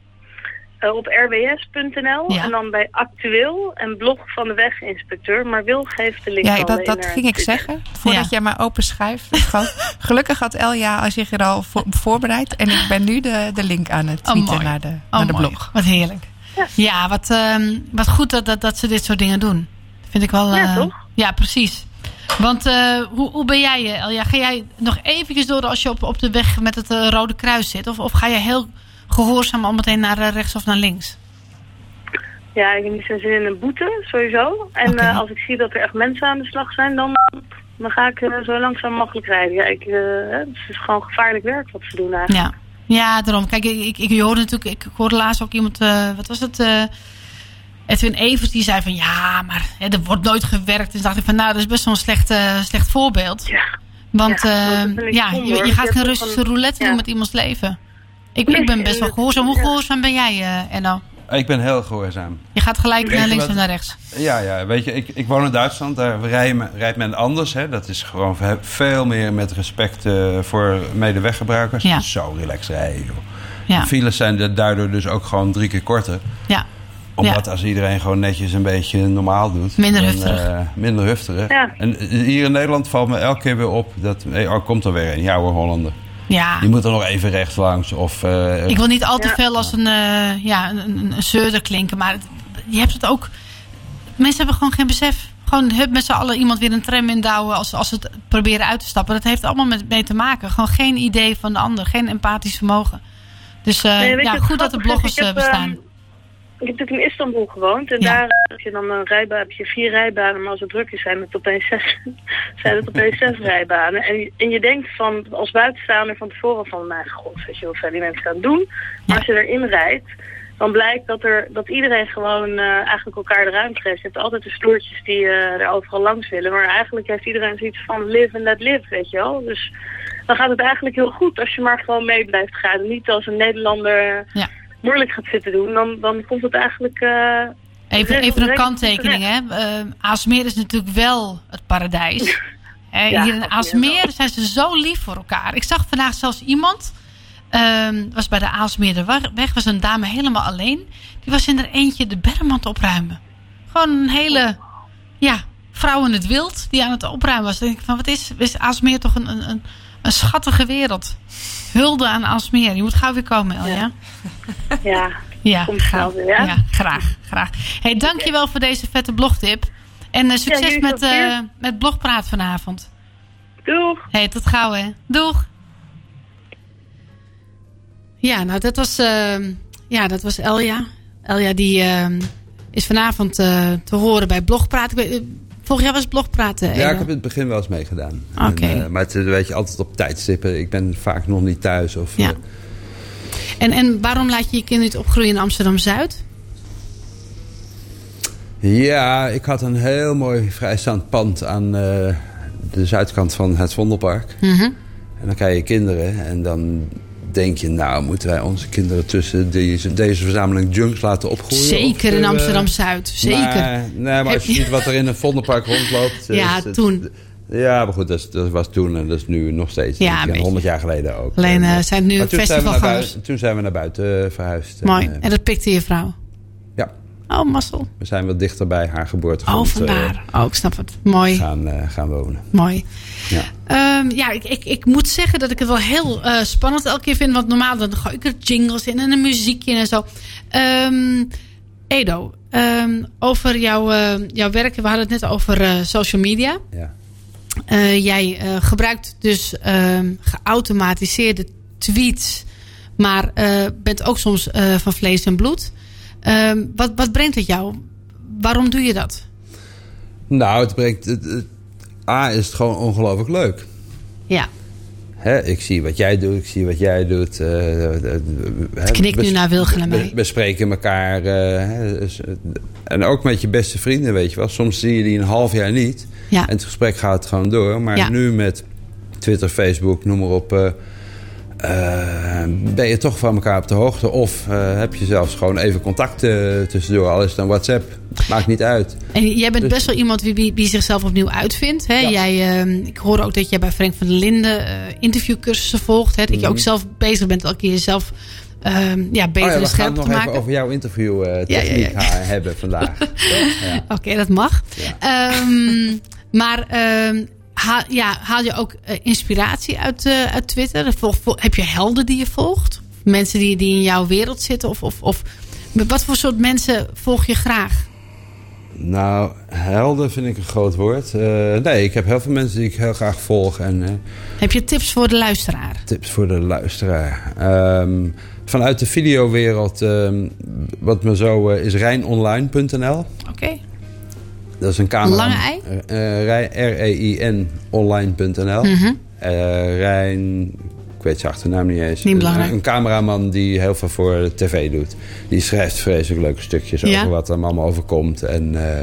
Uh, op r w s punt n l ja. en dan bij actueel en blog van de weginspecteur. Maar Wil geeft de link ja, al dat, in dat ging ik zeggen, voordat ja. jij maar open schrijft. Gelukkig had Elja zich er al voor, voorbereid. En ik ben nu de, de link aan het tweeten oh, naar de, oh, naar de mooi. blog. Wat heerlijk. Ja, ja wat, um, wat goed dat, dat, dat ze dit soort dingen doen. Vind ik wel... Uh, ja, toch? Ja, precies. Want uh, hoe, hoe ben jij, Elja? Ga jij nog eventjes door als je op, op de weg met het uh, Rode Kruis zit? Of, of ga je heel gehoorzaam al meteen naar uh, rechts of naar links? Ja, ik heb niet zo'n zin in een boete, sowieso. En okay. uh, als ik zie dat er echt mensen aan de slag zijn, dan, dan ga ik uh, zo langzaam mogelijk rijden. Ja, ik, uh, het is gewoon gevaarlijk werk wat ze doen eigenlijk. Ja, ja daarom. Kijk, ik, ik, ik hoorde natuurlijk, ik hoorde laatst ook iemand, uh, wat was het, uh, Edwin Evers, die zei van ja, maar hè, er wordt nooit gewerkt. Dus dacht ik van nou, dat is best wel een slecht, uh, slecht voorbeeld. Ja. Want ja, uh, ja, je, je gaat geen Russische roulette ja. doen met iemands leven. Ik, ik ben best wel gehoorzaam. Hoe gehoorzaam ben jij, uh, Enno? Ik ben heel gehoorzaam. Je gaat gelijk weet naar links wat, of naar rechts? Ja, ja weet je, ik, ik woon in Duitsland. Daar rijdt, rijdt men anders. Hè. Dat is gewoon veel meer met respect uh, voor medeweggebruikers. Ja. Zo relaxed rijden, joh. Ja. Files zijn daardoor dus ook gewoon drie keer korter. Ja. Omdat ja. als iedereen gewoon netjes een beetje normaal doet. Minder dan, hufterig. Uh, minder hufterig. Ja. En hier in Nederland valt me elke keer weer op dat... Oh, komt er weer een, ja hoor, Hollander. Ja. Je moet er nog even rechts langs. Of, uh, ik wil niet al te ja. veel als een, uh, ja, een, een, een zeurder klinken. Maar het, je hebt het ook... Mensen hebben gewoon geen besef. Gewoon hup met z'n allen iemand weer een tram indouwen als, als ze het proberen uit te stappen. Dat heeft allemaal met, mee te maken. Gewoon geen idee van de ander. Geen empathisch vermogen. Dus uh, nee, ja, goed dat er bloggers heb, bestaan. Um, ik heb natuurlijk in Istanbul gewoond. En ja. daar heb je dan een rijbaan, heb je vier rijbanen. Maar als het druk is, zijn het opeens zes, zijn het opeens zes rijbanen. En, en je denkt van, als buitenstaander van tevoren van... mijn god, weet je, wat zijn die mensen gaan doen? Maar ja. als je erin rijdt, dan blijkt dat, er, dat iedereen gewoon uh, eigenlijk elkaar de ruimte geeft. Je hebt altijd de stoertjes die uh, er overal langs willen. Maar eigenlijk heeft iedereen zoiets van live and let live, weet je wel. Dus dan gaat het eigenlijk heel goed als je maar gewoon mee blijft gaan. En niet als een Nederlander... Ja. moeilijk gaat zitten doen, dan, dan komt het eigenlijk... Uh, even, even een kanttekening, hè. Uh, Aalsmeer is natuurlijk wel het paradijs. He, ja, hier in Aalsmeer zijn ze zo lief voor elkaar. Ik zag vandaag zelfs iemand, uh, was bij de Aalsmeerderweg, was een dame helemaal alleen. Die was in er eentje de berm aan het opruimen. Gewoon een hele, ja, vrouw in het wild die aan het opruimen was. Dan denk ik van, wat is, is Aalsmeer toch een, een, een schattige wereld. Hulde aan Aalsmeer. Je moet gauw weer komen, Elja. Ja, ja, komt snel weer, ja? ja, graag, graag. Hey, dankjewel voor deze vette blogtip. En uh, succes ja, met, uh, met Blogpraat vanavond. Doeg. Hey, tot gauw, hè. Doeg. Ja, nou, dat was, uh, ja, dat was Elja. Elja, die uh, is vanavond uh, te horen bij Blogpraat. Volg jij was Blogpraten? Ja, ik heb in het begin wel eens meegedaan. Oké. Uh, maar het weet je altijd op tijdstippen. Ik ben vaak nog niet thuis. Of, ja. uh, En, en waarom laat je je kind niet opgroeien in Amsterdam-Zuid? Ja, ik had een heel mooi vrijstaand pand aan uh, de zuidkant van het Vondelpark. Mm-hmm. En dan krijg je kinderen en dan denk je, nou, moeten wij onze kinderen tussen deze, deze verzameling junks laten opgroeien? Zeker of, in uh, Amsterdam-Zuid, zeker. Maar, nee, maar als je ziet wat er in het Vondelpark rondloopt. Ja, is, het, toen. Ja, maar goed, dat, dat was toen en dat is nu nog steeds. Ja, en honderd jaar geleden ook. Alleen uh, en, zijn het nu festivalgangers. Toen zijn we naar buiten uh, verhuisd. Mooi, en, uh, en dat pikte je vrouw? Ja. Oh, mazzel. We zijn wat dichter bij haar geboortegrond. Oh, vandaar. Uh, oh, ik snap het. Mooi. Gaan, uh, gaan wonen. Mooi. Ja, um, ja ik, ik, ik moet zeggen dat ik het wel heel uh, spannend elke keer vind. Want normaal dan gooi ik er jingles in en een muziekje en zo. Um, Edo, um, over jouw, uh, jouw werk. We hadden het net over uh, social media. Ja. Uh, jij uh, gebruikt dus um, geautomatiseerde tweets. Maar uh, bent ook soms uh, van vlees en bloed. Um, wat, wat brengt het jou? Waarom doe je dat? Nou, het brengt... Het, het, A, is het gewoon ongelooflijk leuk. Ja. Hè, ik zie wat jij doet, ik zie wat jij doet. Uh, het knikt nu naar Wilgen en mij. We bespreken elkaar. Uh, dus, en ook met je beste vrienden, weet je wel. Soms zie je die een half jaar niet. Ja. En het gesprek gaat gewoon door. Maar ja. nu met Twitter, Facebook, noem maar op... Uh, Uh, ben je toch van elkaar op de hoogte. Of uh, heb je zelfs gewoon even contact uh, tussendoor. Al is het dan WhatsApp. Maakt niet uit. En jij bent dus, best wel iemand wie, wie, wie zichzelf opnieuw uitvindt. Hè? Ja. Jij, uh, ik hoor ook dat jij bij Frank van der Linden uh, interviewcursussen volgt. Hè? Dat je ook zelf bezig bent elke keer jezelf uh, ja, beter oh ja, en scherp te maken. We gaan het nog even over jouw interviewtechniek uh, ja, ja, ja. hebben vandaag. ja. Oké, okay, dat mag. Ja. Um, maar... Um, Haal, ja, haal je ook uh, inspiratie uit, uh, uit Twitter? Vol, vol, heb je helden die je volgt? Mensen die, die in jouw wereld zitten? Of, of, of wat voor soort mensen volg je graag? Nou, helden vind ik een groot woord. Uh, nee, ik heb heel veel mensen die ik heel graag volg. En, uh, heb je tips voor de luisteraar? Tips voor de luisteraar. Um, vanuit de videowereld, um, wat me zo uh, is rijnonline punt n l. Oké. Okay. Dat is een camera. Lange ei? Uh, R E I N online punt n l. Mm-hmm. Uh, Rijn, ik weet zijn achternaam niet eens. Niet belangrijk. Een, een cameraman die heel veel voor de tv doet. Die schrijft vreselijk leuke stukjes ja. over wat er allemaal overkomt. En, uh,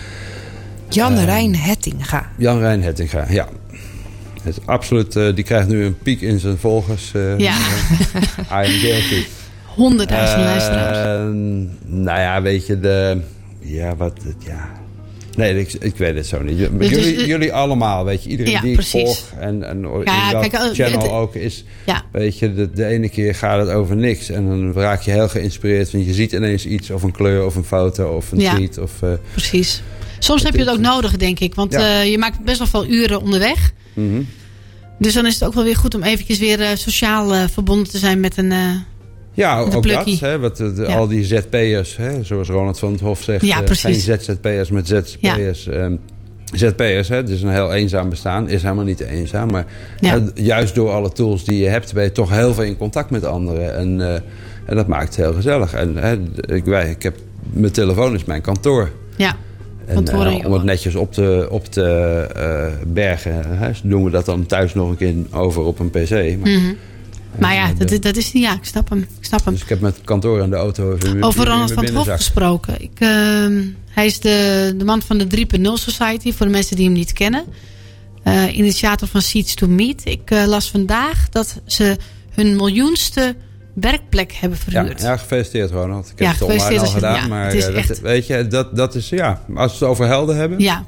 Jan uh, Rijn Hettinga. Jan Rijn Hettinga, ja. Het is absoluut, uh, die krijgt nu een piek in zijn volgers. Uh, ja. I am guilty. Honderdduizend uh, luisteraars. Nou ja, weet je, de... Ja, wat... Ja... Nee, ik, ik weet het zo niet. Dus, jullie, dus, jullie allemaal, weet je. Iedereen ja, die precies. ik volg en, en ja, in dat kijk, channel het, ook is... Ja. Weet je, de, de ene keer gaat het over niks. En dan raak je heel geïnspireerd. Want je ziet ineens iets of een kleur of een foto of een ja, tweet. Of, uh, precies. Soms heb je het ook nodig, denk ik. Want ja. uh, je maakt best wel veel uren onderweg. Mm-hmm. Dus dan is het ook wel weer goed om eventjes weer uh, sociaal uh, verbonden te zijn met een... Uh, Ja, ook plukkie. Dat. Hè, wat de, de, ja. Al die Z P'ers, hè, zoals Ronald van het Hof zegt. Ja, uh, geen Z Z P'ers met Z Z P'ers. Ja. Um, Z P'ers, hè, het is een heel eenzaam bestaan. Is helemaal niet eenzaam. Maar ja. uh, juist door alle tools die je hebt... ben je toch heel veel in contact met anderen. En, uh, en dat maakt het heel gezellig. En uh, ik, wij, ik heb, mijn telefoon is mijn kantoor. Ja. En, uh, om het netjes op te, op te uh, bergen... Hè, doen we dat dan thuis nog een keer over op een pc. Maar, mm-hmm. Maar ja, dat, dat is niet. Ja, ik snap hem. Ik snap hem. Dus ik heb met het kantoor en de auto... Over Ronald van het Hof gesproken. Ik, uh, hij is de, de man van de drie punt nul Society. Voor de mensen die hem niet kennen. Uh, initiator van Seeds to Meet. Ik uh, las vandaag dat ze hun miljoenste werkplek hebben verhuurd. Ja, ja gefeliciteerd Ronald. Ik heb ja, het online al gedaan. Ja, maar het is dat, echt... weet je, dat, dat is... Ja, als we het over helden hebben... Ja.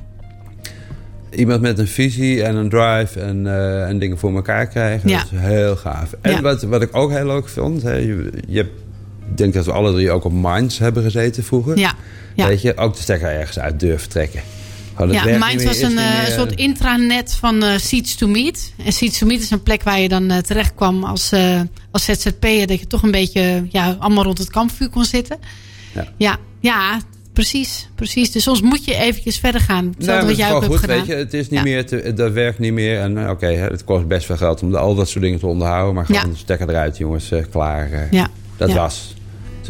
Iemand met een visie en een drive en, uh, en dingen voor elkaar krijgen. Ja. Dat is heel gaaf. En ja. wat, wat ik ook heel leuk vond. Hè, je, je hebt, ik denk dat we alle drie ook op Minds hebben gezeten vroeger. Ja. Ja. Weet je, ook de stekker ergens uit durven trekken. Ja, Minds was een uh, soort intranet van uh, Seeds to Meet. En Seeds to Meet is een plek waar je dan uh, terecht kwam als, uh, als Z Z P'er. Dat je toch een beetje ja, allemaal rond het kampvuur kon zitten. Ja, ja, ja precies, precies. Dus soms moet je eventjes verder gaan. Nou, wat jij ook hebt gedaan. Weet je, het is niet ja. meer, te, dat werkt niet meer. En oké, okay, het kost best veel geld om al dat soort dingen te onderhouden. Maar gewoon ja. stekker eruit, jongens, uh, klaar. Uh, ja. Dat ja. was. Dus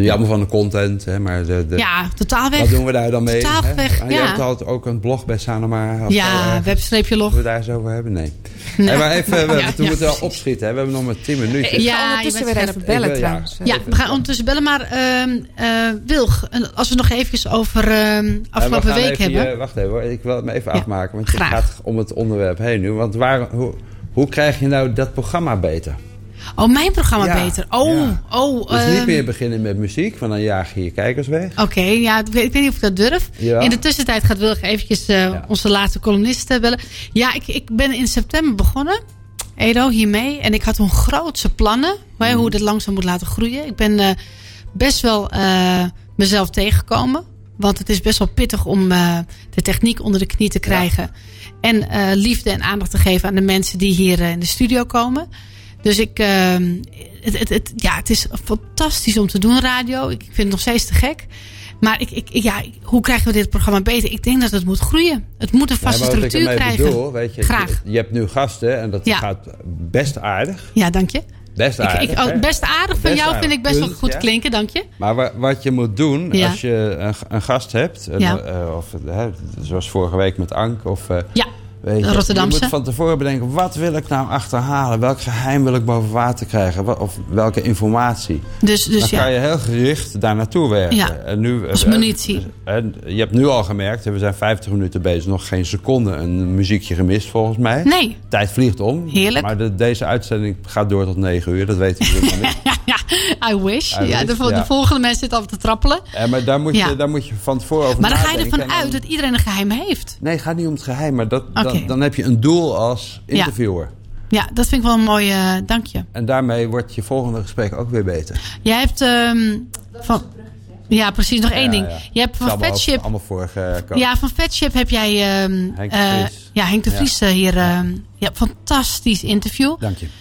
is jammer van de content, hè, maar de, de, ja, totaal weg. wat doen we daar dan mee? Totaal hè? weg, En ja. Je hebt altijd ook een blog bij Sanoma. Of Ja, zo, webstreepje log. Moeten we daar eens over hebben? Nee. Nee. Hey, maar even, we, Ja, we ja, moeten wel precies. opschieten. Hè? We hebben nog maar tien minuten. Ik Ja, ga je ondertussen bent weer scherp. even bellen Ik wil- ja. trouwens. Ja, we gaan ondertussen bellen. Maar uh, uh, Wilg, als we nog even over uh, afgelopen we gaan week even, hebben. uh, wacht even hoor, ik wil het me even Ja, afmaken. Want graag. je gaat om het onderwerp heen nu. Want waar, hoe, hoe krijg je nou dat programma beter? Oh, mijn programma Ja, beter. Oh, ja. oh. Dus uh, niet meer beginnen met muziek, want dan jaag je je kijkers weg. Oké, okay, ja, ik weet, ik weet niet of ik dat durf. Jawel. In de tussentijd gaat Wilg eventjes uh, Ja. onze laatste columnist uh, bellen. Ja, ik, ik ben in september begonnen. Edo, hiermee. En ik had toen grootse plannen. Hè, Mm. hoe ik dit langzaam moet laten groeien. Ik ben uh, best wel uh, mezelf tegengekomen. Want het is best wel pittig om uh, de techniek onder de knie te krijgen. Ja. En uh, liefde en aandacht te geven aan de mensen die hier uh, in de studio komen. Dus ik, uh, het, het, het, ja, het is fantastisch om te doen, radio. Ik vind het nog steeds te gek. Maar ik, ik, ja, hoe krijgen we dit programma beter? Ik denk dat het moet groeien. Het moet een vaste ja, maar wat structuur ik ermee krijgen. Bedoel, weet je, Graag. Je, je hebt nu gasten en dat Ja. gaat best aardig. Ja, dank je. Best aardig. Ik, ik, oh, best aardig van Best jou aardig. vind ik best wel Punt, goed ja. klinken, dank je. Maar wa- wat je moet doen Ja. als je een, een gast hebt, een, Ja. uh, of, uh, zoals vorige week met Ank, of uh, Ja, weet je, Rotterdamse. je moet van tevoren bedenken, wat wil ik nou achterhalen? Welk geheim wil ik boven water krijgen? Wat, of welke informatie? Dus, dus Dan ja. kan je heel gericht daar naartoe werken. Ja, En nu, als uh, munitie. En je hebt nu al gemerkt, we zijn vijftig minuten bezig, nog geen seconde een muziekje gemist volgens mij. Nee. Tijd vliegt om. Heerlijk. Maar de, deze uitzending gaat door tot negen uur, dat weten we nog niet. Ja, ja, I wish. I ja, wish, de, de ja. volgende mensen zitten al te trappelen. Ja, maar daar moet, je, Ja. daar moet je van tevoren over Maar dan ga je nadenken. ervan En dan- uit dat iedereen een geheim heeft. Nee, het gaat niet om het geheim, maar dat, Oké. dan, dan heb je een doel als interviewer. Ja, dat vind ik wel een mooi uh, dankje. En daarmee wordt je volgende gesprek ook weer beter. Jij hebt um, van... Ja, precies. Nog één Ja, ding. ja. Je hebt van Allemaal- Fatship... Allemaal vorige Ja, van Fatship heb jij... Um, Henk de uh, Vries. ja, Henk de Ja. Vries uh, hier... Um, ja, fantastisch interview. Dank je.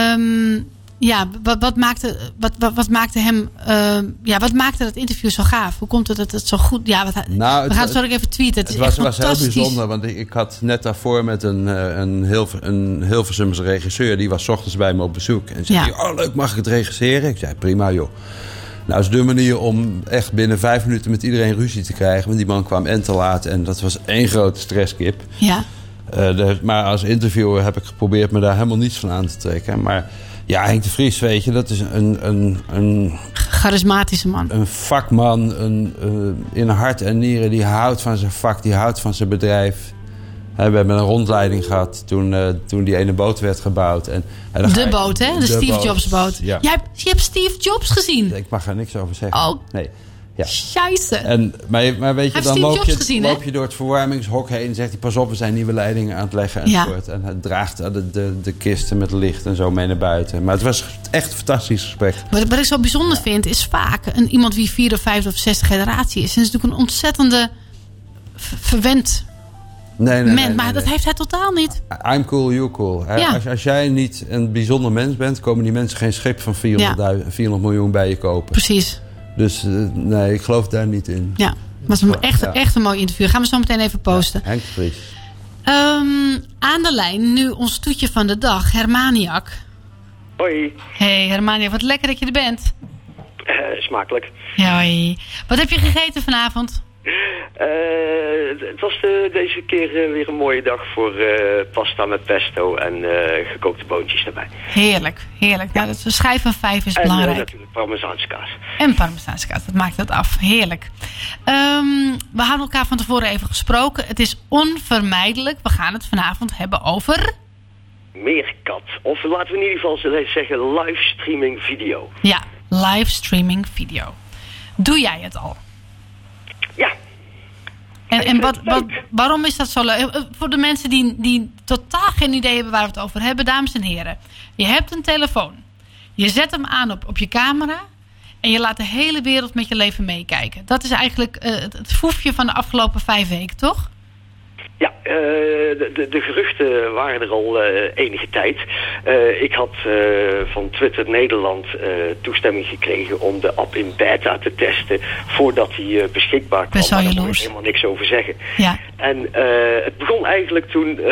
Um, ja, wat, wat, maakte, wat, wat, wat maakte hem... Uh, ja, wat maakte dat interview zo gaaf? Hoe komt het dat het zo goed... Ja, wat, Nou, we het- gaan het zo ook even tweeten. Het, Het is was, echt was heel fantastisch. bijzonder, want ik, ik had net daarvoor met een, eh, een, Hilver, een Hilversumse regisseur... die was 's ochtends bij me op bezoek. En zei, Ja. oh leuk, mag ik het regisseren? Ik zei, prima joh. Nou, dat is de manier om echt binnen vijf minuten met iedereen ruzie te krijgen. Want die man kwam en te laat en dat was één grote stresskip. Ja. Uh, de, maar als interviewer heb ik geprobeerd me daar helemaal niets van aan te trekken. Maar ja, Henk de Vries, weet je, dat is een, een, een, Charismatische man. een vakman. Een, uh, in hart en nieren, die houdt van zijn vak, die houdt van zijn bedrijf. Uh, we hebben een rondleiding gehad toen, uh, toen die ene boot werd gebouwd. En, en dan ga De je- boot, hè? De, de Steve boot, Jobs boot. Ja. Jij hebt, je hebt Steve Jobs gezien. Ik mag er niks over zeggen. Oh. Nee. Ja. Scheisse. En, maar, maar weet je, Hij dan heeft loop Steve je, Jobs gezien, hè? loop je door het verwarmingshok heen en zegt hij, pas op, we zijn nieuwe leidingen aan het leggen Ja. enzovoort. En het draagt de, de, de kisten met licht en zo mee naar buiten. Maar het was echt een fantastisch gesprek. Wat, wat ik zo bijzonder vind, is vaak een, iemand wie vierde, vijfde of zesde generatie is. En is natuurlijk een ontzettende v- verwend Nee, nee, mens. nee, nee, maar nee. dat heeft hij totaal niet. I'm cool, you cool. Hè? Ja. Als, als jij niet een bijzonder mens bent, komen die mensen geen schip van vierhonderd, vierhonderd miljoen bij je kopen. Precies. Dus uh, nee, ik geloof daar niet in. Ja. Maar het is een echt, Ja. echt een mooi interview. Gaan we zo meteen even posten. Henk de Vries. Um, aan de lijn nu ons toetje van de dag, Hermaniak. Hoi, Hey Hermaniak, wat lekker dat je er bent. Eh, smakelijk. Ja, hoi. Wat heb je gegeten vanavond? Eh, het was de, deze keer eh, weer een mooie dag voor eh, pasta met pesto en eh, gekookte boontjes erbij. Heerlijk, heerlijk. Ja, dat is een schijf van vijf is En eh, belangrijk. natuurlijk parmezaanse kaas. En parmezaanse kaas, dat maakt het af. Heerlijk. Um, we hadden elkaar van tevoren even gesproken. Het is onvermijdelijk. We gaan het vanavond hebben over... Meerkat, of laten we in ieder geval zeggen livestreaming video. Ja, livestreaming video. Doe jij het al? Ja, En, Ik en vind wat, het wat, leuk. waarom is dat zo leuk? Eh, Voor de mensen die, die totaal geen idee hebben waar we het over hebben, dames en heren. Je hebt een telefoon. Je zet hem aan op, op je camera. En je laat de hele wereld met je leven meekijken. Dat is eigenlijk uh, het, het foefje van de afgelopen vijf weken, toch? ja uh, de, de, de geruchten waren er al uh, enige tijd. Uh, ik had uh, van Twitter Nederland uh, toestemming gekregen om de app in beta te testen voordat die uh, beschikbaar kwam. Daar kon ik helemaal niks over zeggen. Ja. En uh, het begon eigenlijk toen uh,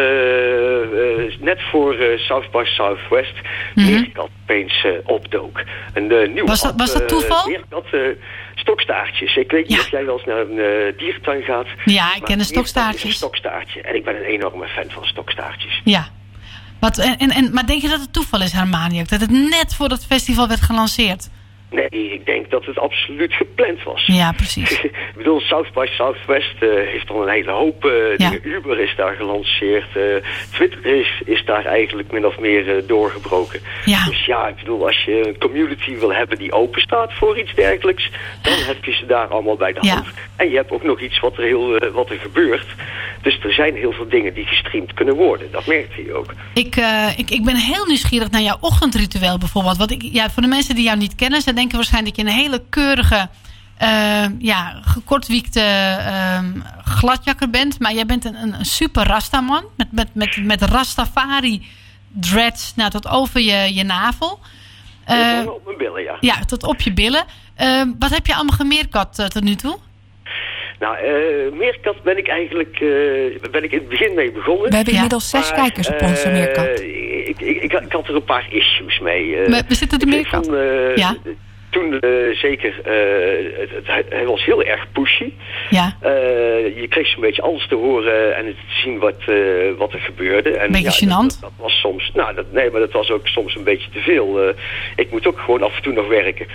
uh, net voor uh, South by Southwest mm-hmm. Meerkat opeens uh, opdook. Een uh, nieuwe was dat, app, was dat toeval? Uh, Meerkat, uh, stokstaartjes. Ik weet niet ja. of jij wel eens naar een uh, dierentuin gaat. Ja, ik ken de stokstaartjes. Is een stokstaartje. En ik ben een enorme fan van stokstaartjes. Ja. Wat, en, en, maar denk je dat het toeval is, Hermaniak? Dat het net voor dat festival werd gelanceerd? Nee, ik denk dat het absoluut gepland was. Ja, precies. Ik bedoel, South by Southwest uh, heeft al een hele hoop uh, ja. dingen. Uber is daar gelanceerd. Uh, Twitter is, is daar eigenlijk min of meer uh, doorgebroken. Ja. Dus ja, ik bedoel, als je een community wil hebben die open staat voor iets dergelijks, dan heb je ze daar allemaal bij de ja. hand. En je hebt ook nog iets wat er, heel, uh, wat er gebeurt. Dus er zijn heel veel dingen die gestreamd kunnen worden. Dat merkte je ook. Ik, uh, ik, ik ben heel nieuwsgierig naar jouw ochtendritueel bijvoorbeeld. Want ik, ja, voor de mensen die jou niet kennen, ze denken waarschijnlijk dat je een hele keurige, uh, ja, gekortwiekte uh, gladjakker bent. Maar jij bent een, een super rastaman. Met, met, met, met Rastafari dreads nou, tot over je, je navel. Uh, tot op mijn billen, ja. Ja, tot op je billen. Uh, wat heb je allemaal gemeerkat uh, tot nu toe? Nou, uh, Meerkat ben ik eigenlijk uh, ben ik in het begin mee begonnen. We hebben inmiddels ja. zes maar, kijkers op onze uh, Meerkat. Ik, ik, ik, ik had er een paar issues mee. Uh, we, we zitten de Meerkat. Vond, uh, ja. Toen uh, zeker, uh, het, het, hij was heel erg pushy. Ja. Uh, je kreeg zo'n beetje alles te horen en te zien wat, uh, wat er gebeurde. En, beetje ja, gênant. Dat, dat was soms, nou, dat, nee, maar dat was ook soms een beetje te veel. Uh, ik moet ook gewoon af en toe nog werken.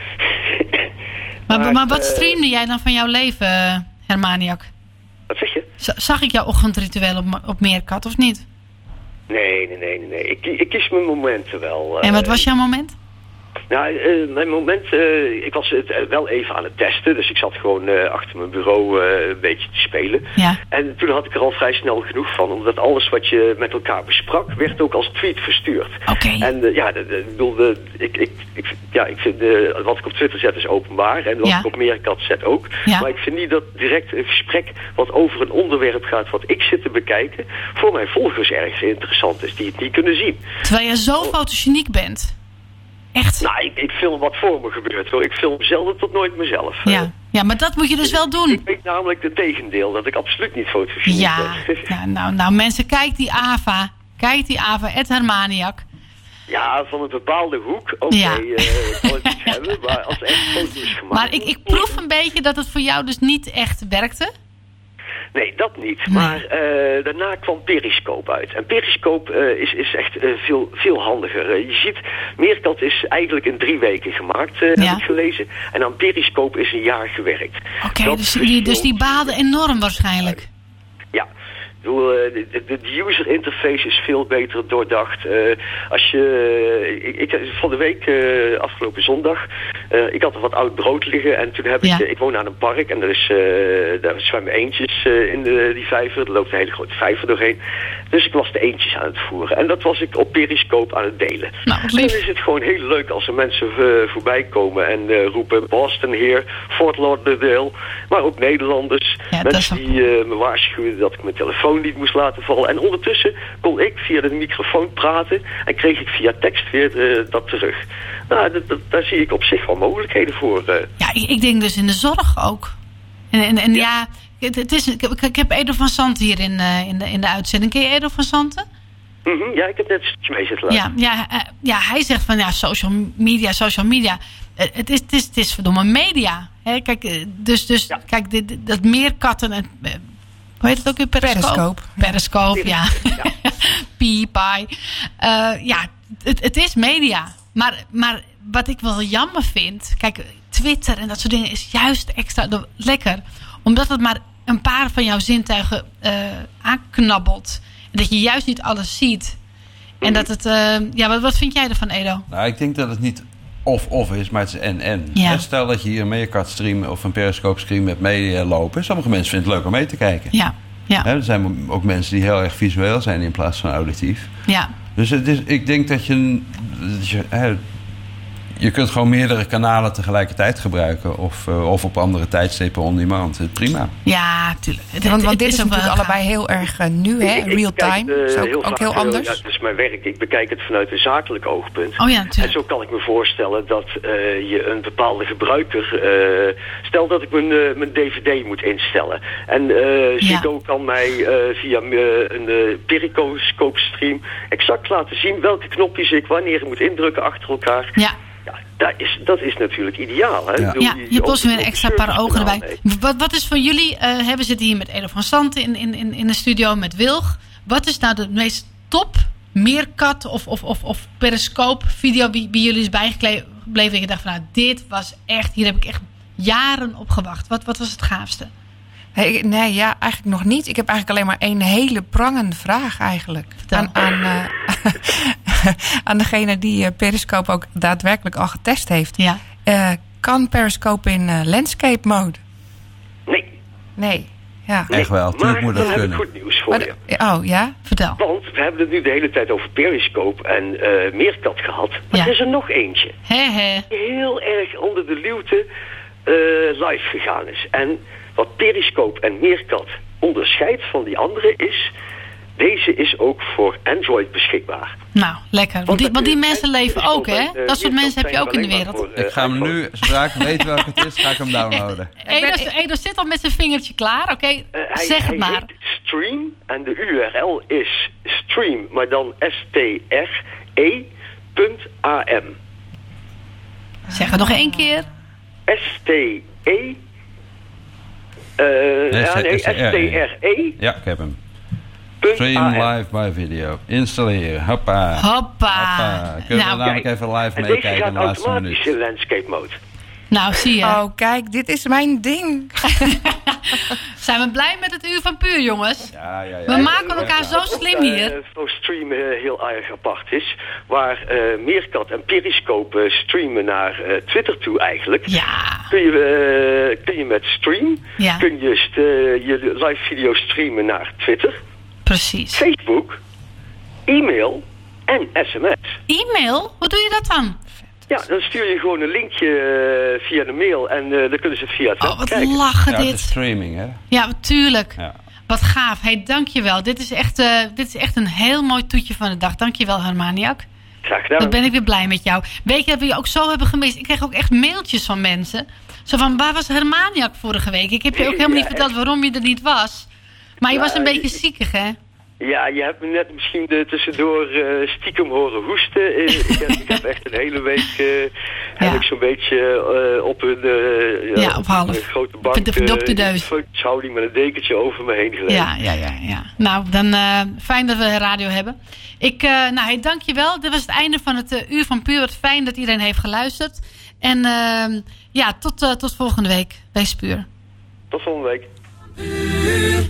maar, maar, maar wat uh, streamde jij dan van jouw leven, Hermaniak? Wat zeg je? Z- zag ik jouw ochtendritueel op, op Meerkat of niet? Nee, nee, nee, nee. Ik, ik kies mijn momenten wel. Uh, en wat was jouw moment? Nou, uh, mijn moment, uh, ik was het uh, wel even aan het testen. Dus ik zat gewoon uh, achter mijn bureau uh, een beetje te spelen. Ja. En toen had ik er al vrij snel genoeg van. Omdat alles wat je met elkaar besprak, werd ook als tweet verstuurd. Oké. Okay. En uh, ja, ik bedoel, uh, ik, ik, ik, ja, ik vind uh, wat ik op Twitter zet is openbaar. En wat ja. ik op Meerkat zet ook. Ja. Maar ik vind niet dat direct een gesprek wat over een onderwerp gaat wat ik zit te bekijken, voor mijn volgers erg interessant is. Die het niet kunnen zien. Terwijl je zo fotogeniek bent. Echt? Nou, ik, ik film wat voor me gebeurt hoor. Ik film zelden tot nooit mezelf. Ja. ja, maar dat moet je dus wel doen. Ik weet namelijk het tegendeel, dat ik absoluut niet fotogeniek ja. ben. Ja, nou, nou mensen, kijk die Ava. Kijk die Ava, Ed Hermaniak. Ja, van een bepaalde hoek. Oké, okay, ja. uh, kan ik iets hebben, maar als er echt foto's gemaakt Maar ik, ik proef een beetje dat het voor jou dus niet echt werkte. Nee, dat niet. Nee. Maar uh, daarna kwam Periscope uit. En Periscope uh, is, is echt uh, veel, veel handiger. Uh, je ziet, Meerkat is eigenlijk in drie weken gemaakt, uh, ja. heb ik gelezen. En aan Periscope is een jaar gewerkt. Oké, okay, dus, die, dus die baalde enorm waarschijnlijk. Ja. Ik bedoel, de, de, de user interface is veel beter doordacht. Uh, als je, uh, ik, ik, van de week, uh, afgelopen zondag, uh, ik had er wat oud brood liggen en toen heb ik, ja. uh, ik woon aan een park en er is, uh, daar zwemmen eentjes uh, in de, die vijver. Er loopt een hele grote vijver doorheen. Dus ik was de eentjes aan het voeren en dat was ik op Periscope aan het delen. Nou, en dan is het gewoon heel leuk als er mensen uh, voorbij komen en uh, roepen Boston hier, Fort Lauderdale, maar ook Nederlanders. Ja, mensen die uh, me waarschuwden dat ik mijn telefoon niet moest laten vallen. En ondertussen kon ik via de microfoon praten en kreeg ik via tekst weer uh, dat terug. Nou, dat, dat, daar zie ik op zich wel mogelijkheden voor. Uh. Ja, ik, ik denk dus in de zorg ook. En, en, en ja, ja het, het is, ik, ik heb Edo van Santen hier in, uh, in, de, in de uitzending. Ken je Edo van Santen? Mm-hmm, ja, ik heb net een stukje mee zitten laten. Ja, ja, uh, ja, hij zegt van ja, social media, social media. Uh, het, is, het, is, het is verdomme media. Hè? Kijk, uh, dus, dus ja. kijk, dit, dat meerkatten en... Uh, hoe heet het ook weer? Periscope. Periscope, ja. ja. Pie, pie. Uh, ja, het, het is media. Maar, maar wat ik wel jammer vind... Kijk, Twitter en dat soort dingen is juist extra lekker. Omdat het maar een paar van jouw zintuigen uh, aanknabbelt. En dat je juist niet alles ziet. En dat het... Uh, ja, wat, wat vind jij ervan, Edo? Nou, ik denk dat het niet... of-of is, maar het is en-en. Ja. Stel dat je hier een Meerkat stream of een Periscope stream met meelopen. Sommige mensen vinden het leuk om mee te kijken. Ja. Ja. He, er zijn ook mensen die heel erg visueel zijn in plaats van auditief. Ja. Dus het is, ik denk dat je... Dat je he, je kunt gewoon meerdere kanalen tegelijkertijd gebruiken. Of, uh, of op andere tijdstippen on demand. Prima. Ja, tuurlijk. Het, want, want het dit is, is natuurlijk wel allebei heel erg uh, nu, hè? Ik- ik Real bekijk, time. uh, Is ook heel ook vaak, heel uh, anders. Ja, het is mijn werk. Ik bekijk het vanuit een zakelijk oogpunt. Oh ja, En natuurlijk. zo kan ik me voorstellen dat uh, je een bepaalde gebruiker... Uh, stel dat ik mijn, uh, mijn D V D moet instellen. En uh, Ziggo Ja. kan mij uh, via uh, een uh, periscope stream... exact laten zien welke knopjes ik wanneer moet indrukken achter elkaar. Ja. Ja, dat is, dat is natuurlijk ideaal. Hè? Ja. Ik bedoel, Ja, die- je die hebt ons weer een open- extra open paar ogen service erbij. kanaal, Wat, wat is voor jullie, uh, we zitten hier met Edo van Santen in, in, in, in de studio met Wilg. Wat is nou de meest top meerkat of, of, of, of periscoop video die bij jullie is bijgebleven? En je dacht van nou, dit was echt, hier heb ik echt jaren op gewacht. Wat, wat was het gaafste? Nee, nee, ja, eigenlijk nog niet. Ik heb eigenlijk alleen maar één hele prangende vraag eigenlijk. Vertel. Aan, aan, uh, aan degene die uh, Periscope ook daadwerkelijk al getest heeft. Ja. Uh, kan Periscope in uh, landscape mode? Nee, Nee. Ja. Echt wel, tuurlijk maar moet dat dan heb ik kunnen. goed nieuws voor Maar je. de- oh, ja? Vertel. Want we hebben het nu de hele tijd over Periscope en uh, Meerkat gehad. Maar Ja. er is er nog eentje. He, he. Die heel erg onder de luwte uh, live gegaan is. En wat Periscope en Meerkat onderscheidt van die andere is... deze is ook voor Android beschikbaar. Nou, lekker. Want die, want die mensen leven ook, hè? Periscope en, uh, Dat soort mensen heb je ook in de Meerkat zijn wereld. alleen maar Ik ga hem voor, uh, nu, zodra ik weet welke het is, ga ik hem downloaden. Edo, Edo zit al met zijn vingertje klaar. Oké, Uh, hij, zeg het hij maar. heet Stream en de U R L is stream, maar dan S T R E punt A M. Zeg het nog één keer. S T E Uh, Nee, ja, nee, S T R E Ja, ik heb hem. punt Stream A M. live by video. Installeren. Hoppa. Hoppa. Hoppa. Kunnen Nou, we namelijk even live En deze meekijken in gaat de laatste automatisch minuut. in landscape mode. Nou, zie je. Oh, kijk, dit is mijn ding. Zijn we blij met het uur van puur, jongens? Ja, ja, ja. We maken elkaar zo slim hier. Uh, voor stream uh, heel erg apart is. Waar uh, Meerkat en Periscope uh, streamen naar uh, Twitter toe eigenlijk. Ja. Kun je, uh, kun je met stream, Ja. kun je st- uh, je live video streamen naar Twitter, Precies. Facebook, e-mail en sms. E-mail? Hoe doe je dat dan? Ja, dan stuur je gewoon een linkje uh, via de mail en uh, dan kunnen ze via het web Oh, wat kijken. lachen Ja, het is dit. streaming, hè? Ja, tuurlijk. Ja. Wat gaaf. Hey, dankjewel. Dit is, echt, uh, dit is echt een heel mooi toetje van de dag. Dankjewel, Hermaniak. Graag gedaan. Dan ben ik weer blij met jou. Weet je dat we je ook zo hebben gemist? Ik kreeg ook echt mailtjes van mensen. Zo van, waar was Hermaniak vorige week? Ik heb je ook helemaal niet Ja, verteld waarom je er niet was. Maar je was een Ja, beetje je- ziekig, hè? Ja, je hebt me net misschien de, tussendoor uh, stiekem horen hoesten. Uh, ik, heb, ik heb echt een hele week uh, heb ik zo'n beetje uh, op een, uh, Ja, op half. een grote bank De verdopte uh, deus. in de houding met een dekentje over me heen gelegen. Ja, ja, ja, ja. Nou, dan uh, fijn dat we radio hebben. Ik, uh, nou, hey, dankjewel. Dit was het einde van het uh, uur van puur. Wat fijn dat iedereen heeft geluisterd. En uh, ja, tot, uh, tot volgende week. Wees puur. Tot volgende week.